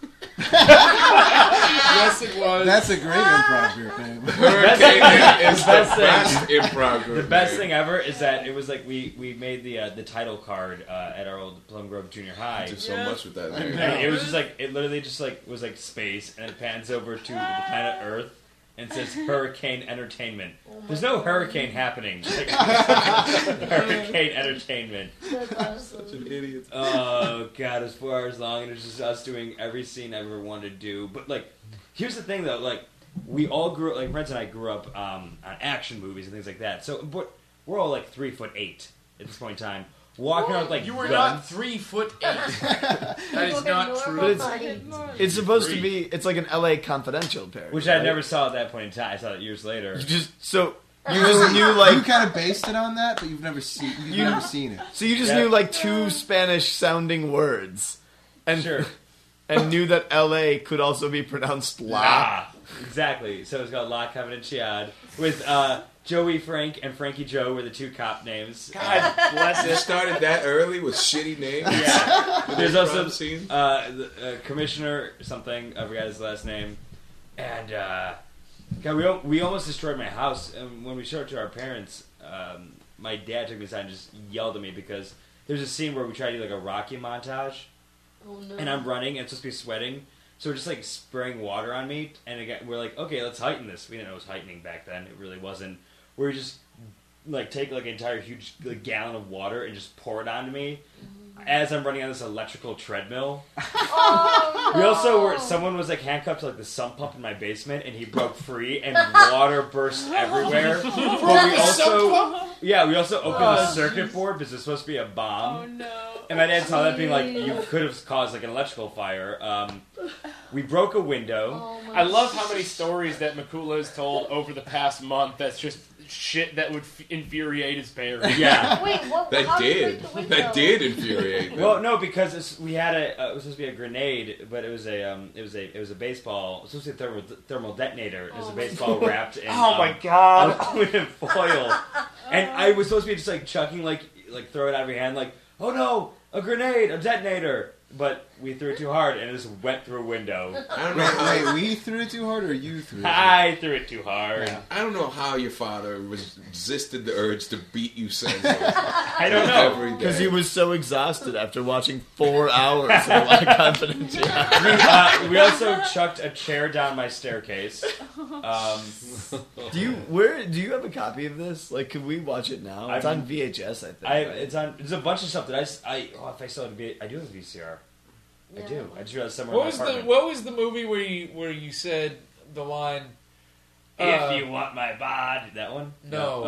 Yes, it was. That's a great improv group name. Hurricane is the best thing- best improv group. The best name. thing ever is that it was like we, we made the uh, the title card uh, at our old Plum Grove Junior High. Did so Yeah. much with that I name. know. And it was just like it literally just like was like space, and it pans over to the planet Earth and says Hurricane Entertainment. There's no hurricane happening. Like, hurricane Entertainment. That's awesome. Such an idiot. Oh god, it was four hours long, and it was just us doing every scene I ever wanted to do. But like, here's the thing though, like we all grew like friends and I grew up um, on action movies and things like that. So, but we're all like three foot eight at this point in time, walking around with like you were guns. not three foot eight. That is Look at not normal true. But it's- body. It's supposed to be. It's like an L A Confidential parody, Which I right? never saw at that point in time. I saw it years later. You just so you just knew like you kind of based it on that, but you've never seen you've You- never seen it. so you just Yeah. knew like two Spanish sounding words, and Sure. and knew that L A could also be pronounced La. Ah, exactly. So it's called La Confidenciale with uh, Joey Frank and Frankie Joe were the two cop names. God bless You it. started that early with shitty names. Yeah. For There's this also improv scene? uh, the, uh, Commissioner something. I forgot his last name. And uh, God, we al- we almost destroyed my house. And when we showed it to our parents, um, my dad took me aside and just yelled at me because there's a scene where we try to do like a Rocky montage, Oh, no. and I'm running and it's supposed to be sweating. So we're just like spraying water on me, and again, we're like, okay, let's heighten this. We didn't know it was heightening back then. It really wasn't. We're just like take like an entire huge like, gallon of water and just pour it onto me as I'm running on this electrical treadmill. Oh, no. We also were someone was like handcuffed to like the sump pump in my basement, and he broke free, and water burst everywhere. But we also, yeah, we also opened the circuit board because it's supposed to be a bomb. Oh no. And my dad saw that being like, you could have caused like an electrical fire. Um, we broke a window. Oh, my I love how many stories that Makula has told over the past month that's just shit that would f- infuriate his parents. Yeah. Wait, what? That how did. you break the window? That did infuriate them. Well, no, because it's, we had a uh, it was supposed to be a grenade, but it was a um, it was a it was a baseball. It was supposed to be a thermal thermal detonator. It was Oh a my baseball wrapped in Oh my um, god. aluminum foil, and I was supposed to be just like chucking like like throw it out of your hand like, oh no, a grenade, a detonator. But we threw it too hard and it just went through a window. I don't know how. Wait, we threw it too hard, or you threw it? I threw it too hard. Yeah. I don't know how your father resisted the urge to beat you senseless. I don't know. Every day. Because he was so exhausted after watching four hours of a lot of confidence. Yeah. We, uh, we also chucked a chair down my staircase. Um, Do you where do you have a copy of this? Like, could we watch it now? It's I'm- on V H S, I think. I right? it's on. There's a bunch of stuff that I s- I oh if I still had a V I do have a V C R. I Yeah. do. I just realized somewhere What in was my the apartment. What was the movie where you where you said the line? uh, If you want my body, that one. No.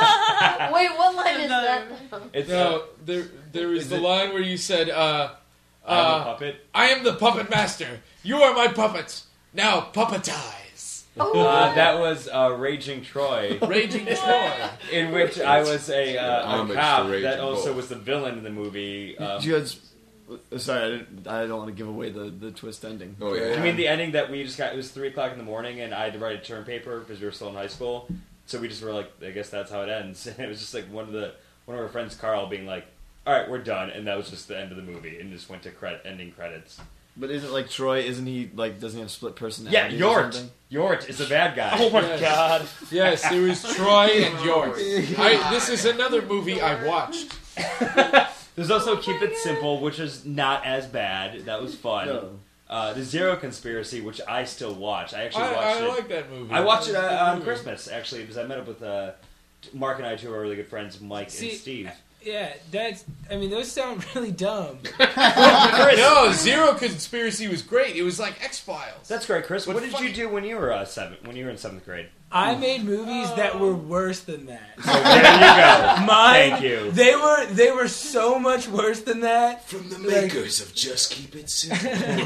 Oh. Wait, what line is that? It's No, uh, there there was Is the it- line where you said, uh, I'm a uh, puppet. "I am the puppet master. You are my puppets. Now puppetize." Oh, Uh, that was uh, Raging Troy, Raging Troy. in which I was a, uh, a Homage cop to Raging that also Bull. was the villain in the movie. Um, Do you guys, sorry, I, didn't, I don't want to give away the, the twist ending. Oh, yeah. I mean, the ending that we just got, it was three o'clock in the morning, and I had to write a term paper because we were still in high school. So we just were like, I guess that's how it ends. And it was just like one of the one of our friends, Carl, being like, all right, we're done. And that was just the end of the movie, and just went to cred- ending credits. But isn't like Troy? Isn't he like? Doesn't he have split Yeah, personality? or Yort. something? Yort is a bad guy. Oh my Yes. god. Yes, it was Troy and York. I, this is another movie I watched. There's also Keep It Simple, which is not as bad. That was fun. No. Uh, the Zero Conspiracy, which I still watch. I actually I, watched I it. like that movie. I watched it It's a good uh, on movie. Christmas, actually, because I met up with uh, Mark and I, two are really good friends, Mike See, and Steve. Yeah, that's. I mean, those sound really dumb. No, Zero Conspiracy was great. It was like X Files. That's great, Chris. But What did funny- you do when you were uh, seven? When you were in seventh grade? I made movies that were worse than that. So there you go. Mine, Thank you. They were they were so much worse than that. From the Like- makers of Just Keep It Simple.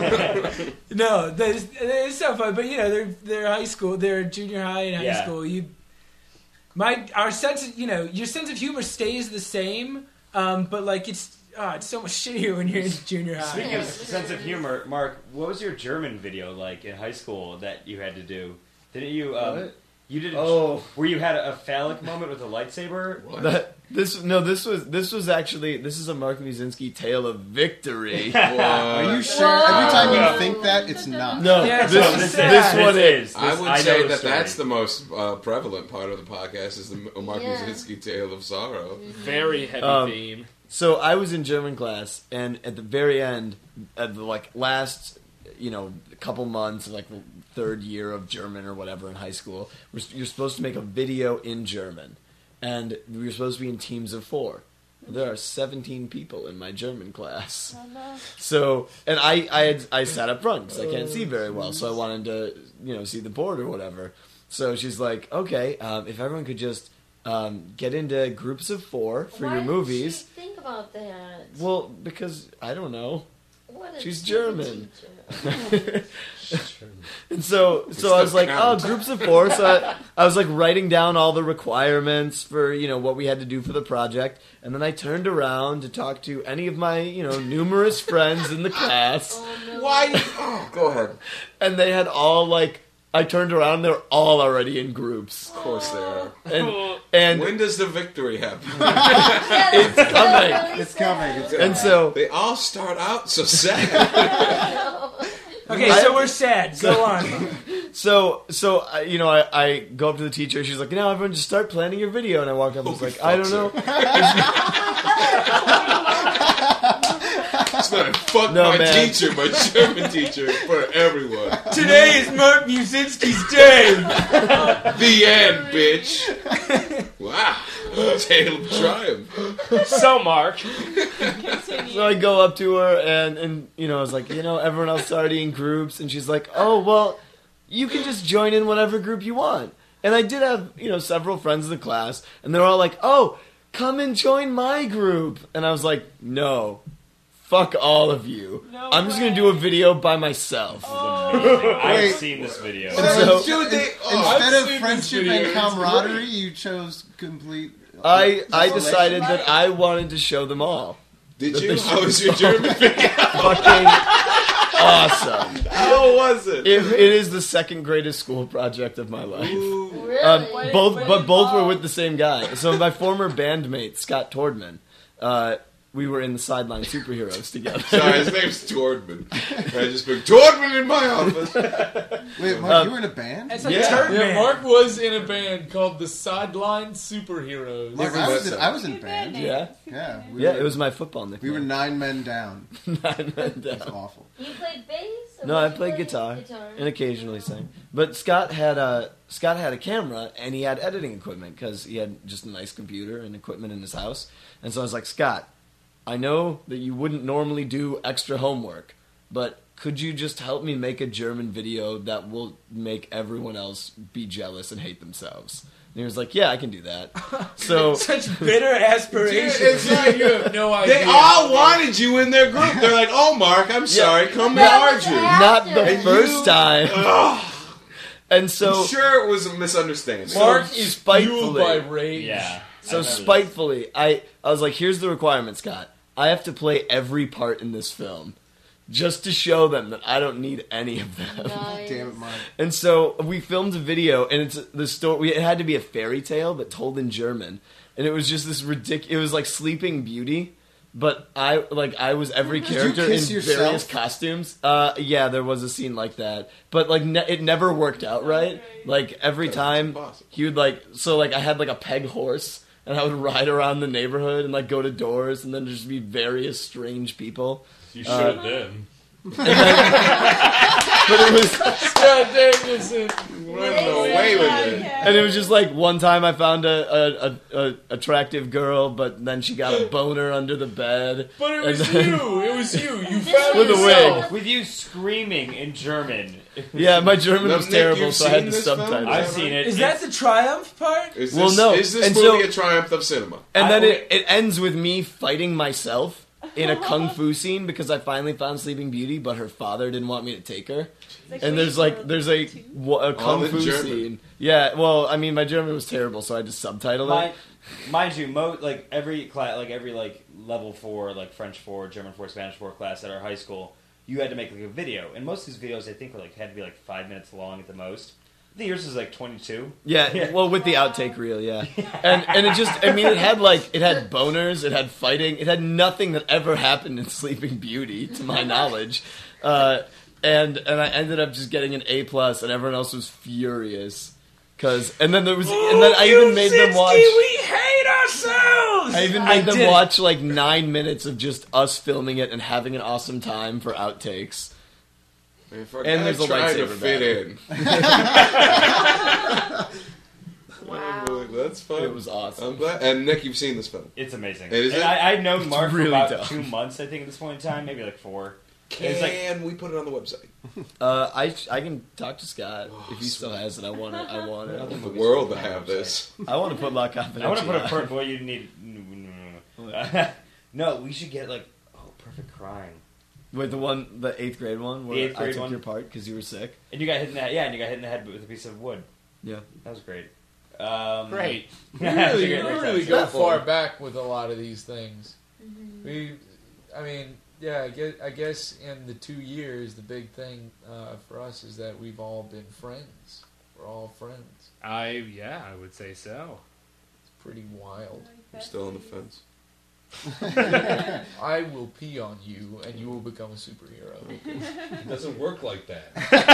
No, there's it's so fun, but you know they're they're high school, they're junior high and high Yeah. school. You, my our sense, of, you know, your sense of humor stays the same, um, but like it's oh, it's so much shittier when you're in junior high. Speaking of sense of humor, Mark, what was your German video like in high school that you had to do? Didn't you? Um, What? You did. Oh. Where you had a phallic moment with a lightsaber? What? That, this no, this was this was actually this is a Mark Musinski tale of victory. Are you What? sure? Every time you think that, it's not. No, Yeah, this, so this, this is- this This one is. is. I This- would know say the that story. that's the most uh, prevalent part of the podcast is the Mark Yeah. Musinski Tale of Sorrow. Very heavy Um, theme. So I was in German class, and at the very end, at the like last, you know, couple months, like the third year of German or whatever in high school, we're, you're supposed to make a video in German, and we were supposed to be in teams of four. There are seventeen people in my German class. So, and I, I, had, I sat up front because I can't see very well, so I wanted to, you know, see the board or whatever. So she's like, okay, um, if everyone could just um, get into groups of four for Why your did movies. she think about that? Well, because I don't know. What a she's stupid German. teacher. And so, so I was like, oh, groups of four. So I, I was like writing down all the requirements for, you know, what we had to do for the project. And then I turned around to talk to any of my, you know, numerous friends in the class. Oh, no. Why? Oh, go ahead. And they had all like, I turned around, they're all already in groups. Of course they are. And, and, When does the victory happen? Yeah, It's that's coming. really It's sad. coming. It's and so, They all start out so sad. Okay, so we're sad. Go on. So, so uh, you know, I, I go up to the teacher. She's like, "Now, everyone, just start planning your video." And I walk up and was Holy like, "I don't fuck, know." It's not fuck No, my man. teacher, my German teacher, for everyone. Today is Mark Musinski's day. The end, bitch. Wow. Tale of Triumph. So, Mark. So I go up to her and, and you know, I was like, you know, everyone else is already in groups, and she's like, oh, well, you can just join in whatever group you want. And I did have, you know, several friends in the class, and they're all like, oh, come and join my group. And I was like, no, fuck all of you. No I'm just way. going to do a video by myself. I've Wait. seen this video. So- Dude, they, oh, I've Instead seen of this friendship video, and it's camaraderie, you chose complete. I, I isolation? decided that I wanted to show them all. did you? How was your German video? Fucking awesome. How was it? It, it is the second greatest school project of my life. Really? Um, What- both, what but both were involved? with the same guy. So my former bandmate Scott Tordman, uh, we were in the Sideline Superheroes together. Sorry, his name's Tordman. I just put Tordman in my office. Wait, Mark, Uh, you were in a band? It's like Yeah. Turd Yeah, Man. Mark was in a band called the Sideline Superheroes. Mark, Yeah, I was that's in, it. I was in Good band. band Yeah, Yeah, we yeah, were, it was my football We nickname. were nine men down. Nine men It was down. awful. You played bass? Or No, what I you played play? guitar Guitar. and occasionally sang. But Scott had a Scott had a camera and he had editing equipment because he had just a nice computer and equipment in his house. And so I was like, Scott, I know that you wouldn't normally do extra homework, but could you just help me make a German video that will make everyone else be jealous and hate themselves? And he was like, yeah, I can do that. So Such bitter aspirations. Dude, it's like- You have no idea. They all wanted you in their group. They're like, "Oh, Mark, I'm sorry. Come to That our was group." not the And first you- time. Ugh. And so I'm sure it was a misunderstanding. Mark So is spitefully- fueled by rage. Yeah. So I remember spitefully, I, I was like, here's the requirement, Scott. I have to play every part in this film just to show them that I don't need any of them. Nice. Damn it, Mark. And so we filmed a video, and it's the story. It had to be a fairy tale, but told in German. And it was just this ridiculous. It was like Sleeping Beauty, but I like I was every Did you character in kiss yourself? various costumes. Uh, yeah, there was a scene like that, but like ne- it never worked out right. Like every That's time impossible. he would like so like I had like a peg horse. And I would ride around the neighborhood and like go to doors, and then there'd just be various strange people. You should Uh, have then. But it was, God dang this! It Running away with it. and it was just like one time I found a, a, a, a attractive girl, but then she got a boner under the bed. But it And was then- you. It was you. You This found With a yourself. wig. With you screaming in German. Yeah, my German Now, was Nick, terrible, you've so I had seen the this film? subtitles. I've seen it. Is that the triumph part? Is this, Well, no. is this And movie so- a triumph of cinema? And I- then it, it ends with me fighting myself in a kung fu scene because I finally found Sleeping Beauty, but her father didn't want me to take her. And there's like there's a, a kung in fu German. scene. Yeah, well, I mean, my German was terrible, so I just subtitled Mind, it. mind you, mo- like every class, like every like level four, like French four, German four, Spanish four class at our high school, you had to make like a video, and most of these videos I think were like had to be like five minutes long at the most. I think yours was like twenty-two. Yeah, Yeah. well, with the outtake reel, yeah, and and it just, I mean, it had like it had boners, it had fighting, it had nothing that ever happened in Sleeping Beauty, to my knowledge, uh, and and I ended up just getting an A plus, and everyone else was furious, cause and then there was, and then I even made them watch. We hate ourselves. I even made them watch like nine minutes of just us filming it and having an awesome time for outtakes. Man, for a And guy there's a trying to lightsaber fit battle. in. Wow. Oh, that's fun. It was awesome. I'm glad. And Nick, you've seen this film. It's amazing. Is and it? I, I'd known Mark really for about dumb. two months, I think, at this point in time, maybe like four. Can It's like- we put it on the website? Uh, I I can talk to Scott Oh, if he still sweet. has it. I want it. I want I want it. the world to have this. I want to put Lock I want to put a Confidential. perfect. Well, you need. No, no, no. No, we should get like oh, perfect crying. With the one, the eighth grade one, where The eighth I grade took one. your part because you were sick. And you got hit in the head. Yeah, and you got hit in the head with a piece of wood. Yeah. That was great. Um, Great. We Yeah, really, it's a we great really episode. go Not far fun. back with a lot of these things. We, I mean, yeah, I guess, I guess in the two years, the big thing uh, for us is that we've all been friends. We're all friends. I yeah, I would say so. It's pretty wild. I'm still on the fence. I will pee on you, and you will become a superhero. It doesn't work like that.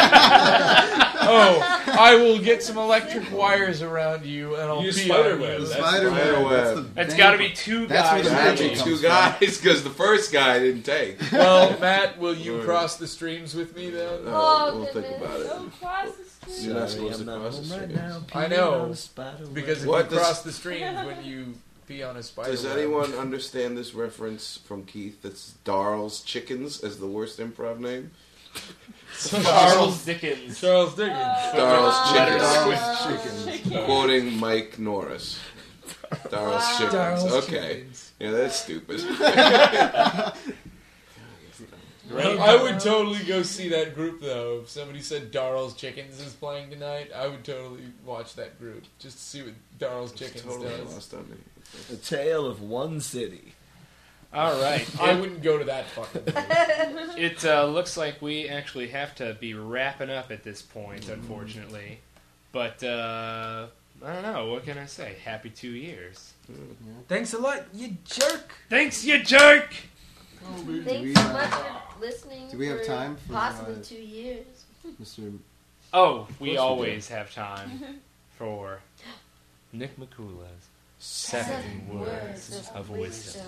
Oh, I will get some electric wires around you, and I'll Use pee spider on web. you. That's Spider-Man. Spider-Web. That's the It's main- got to be two That's where guys. the Gotta magic be comes two from. guys because the first guy didn't take. Well, Matt, will you Right. cross the streams with me then? Uh, Oh, we'll think goodness. about it. Don't cross the street. You're not supposed I'm to not cross home the right streams. now. I peeing know, on a spider Because if web. What you does- cross the streams when you pee on a spider Does web. anyone understand this reference from Keith? That's Darl's Chickens as the worst improv name. Charles Dickens. Charles Dickens. Darl's Oh, Chickens. chicken. Quoting Mike Norris. Darl's Wow. Chickens. Darl's Okay. Chickens. Yeah, that's stupid. Great. I would totally go see that group though. If somebody said Darl's Chickens is playing tonight, I would totally watch that group just to see what Darl's Chickens totally does. lost on me. A tale of one city. All right. I wouldn't go to that fucking thing. It uh, looks like we actually have to be wrapping up at this point, unfortunately. But uh, I don't know. What can I say? Happy two years. Thanks a lot, you jerk. Thanks, you jerk. Do Thanks we, so uh, much for listening. do we have for time for, possibly uh, two years? Mister Oh, we we always have time for Nick McCula's seven, Seven words, words of wisdom.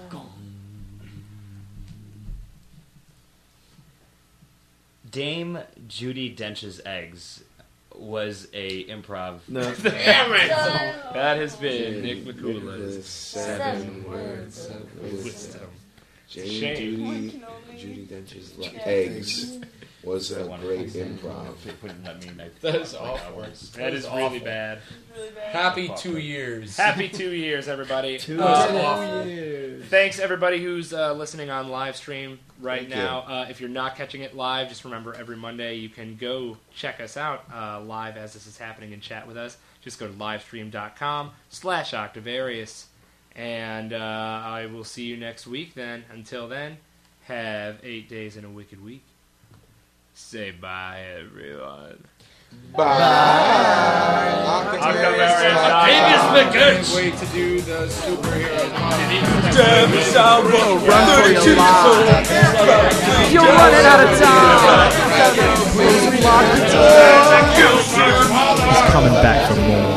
Dame Judy Dench's Eggs was a improv. No. Damn it! Done. That has been Nick McCula's Seven Seven words words of wisdom. wisdom. Jane Shame. One Judy, can only Judy Dench's try. Eggs was a One great person improv. wouldn't let me make That is like awful. hours. That is really bad. Really bad. Happy two years. Happy two years, everybody. Two Uh, years. Thanks, everybody who's uh, listening on live stream right Thank now. Uh, if you're not catching it live, just remember every Monday you can go check us out uh, live as this is happening and chat with us. Just go to livestream.com slash Octavarius. And uh, I will see you next week then. Until then, have eight days in a wicked week. Say bye, everyone. Bye. Octavarius. Can't wait to do the superhero. Run for your life. You're running out of time. Lock the door. Coming back for more.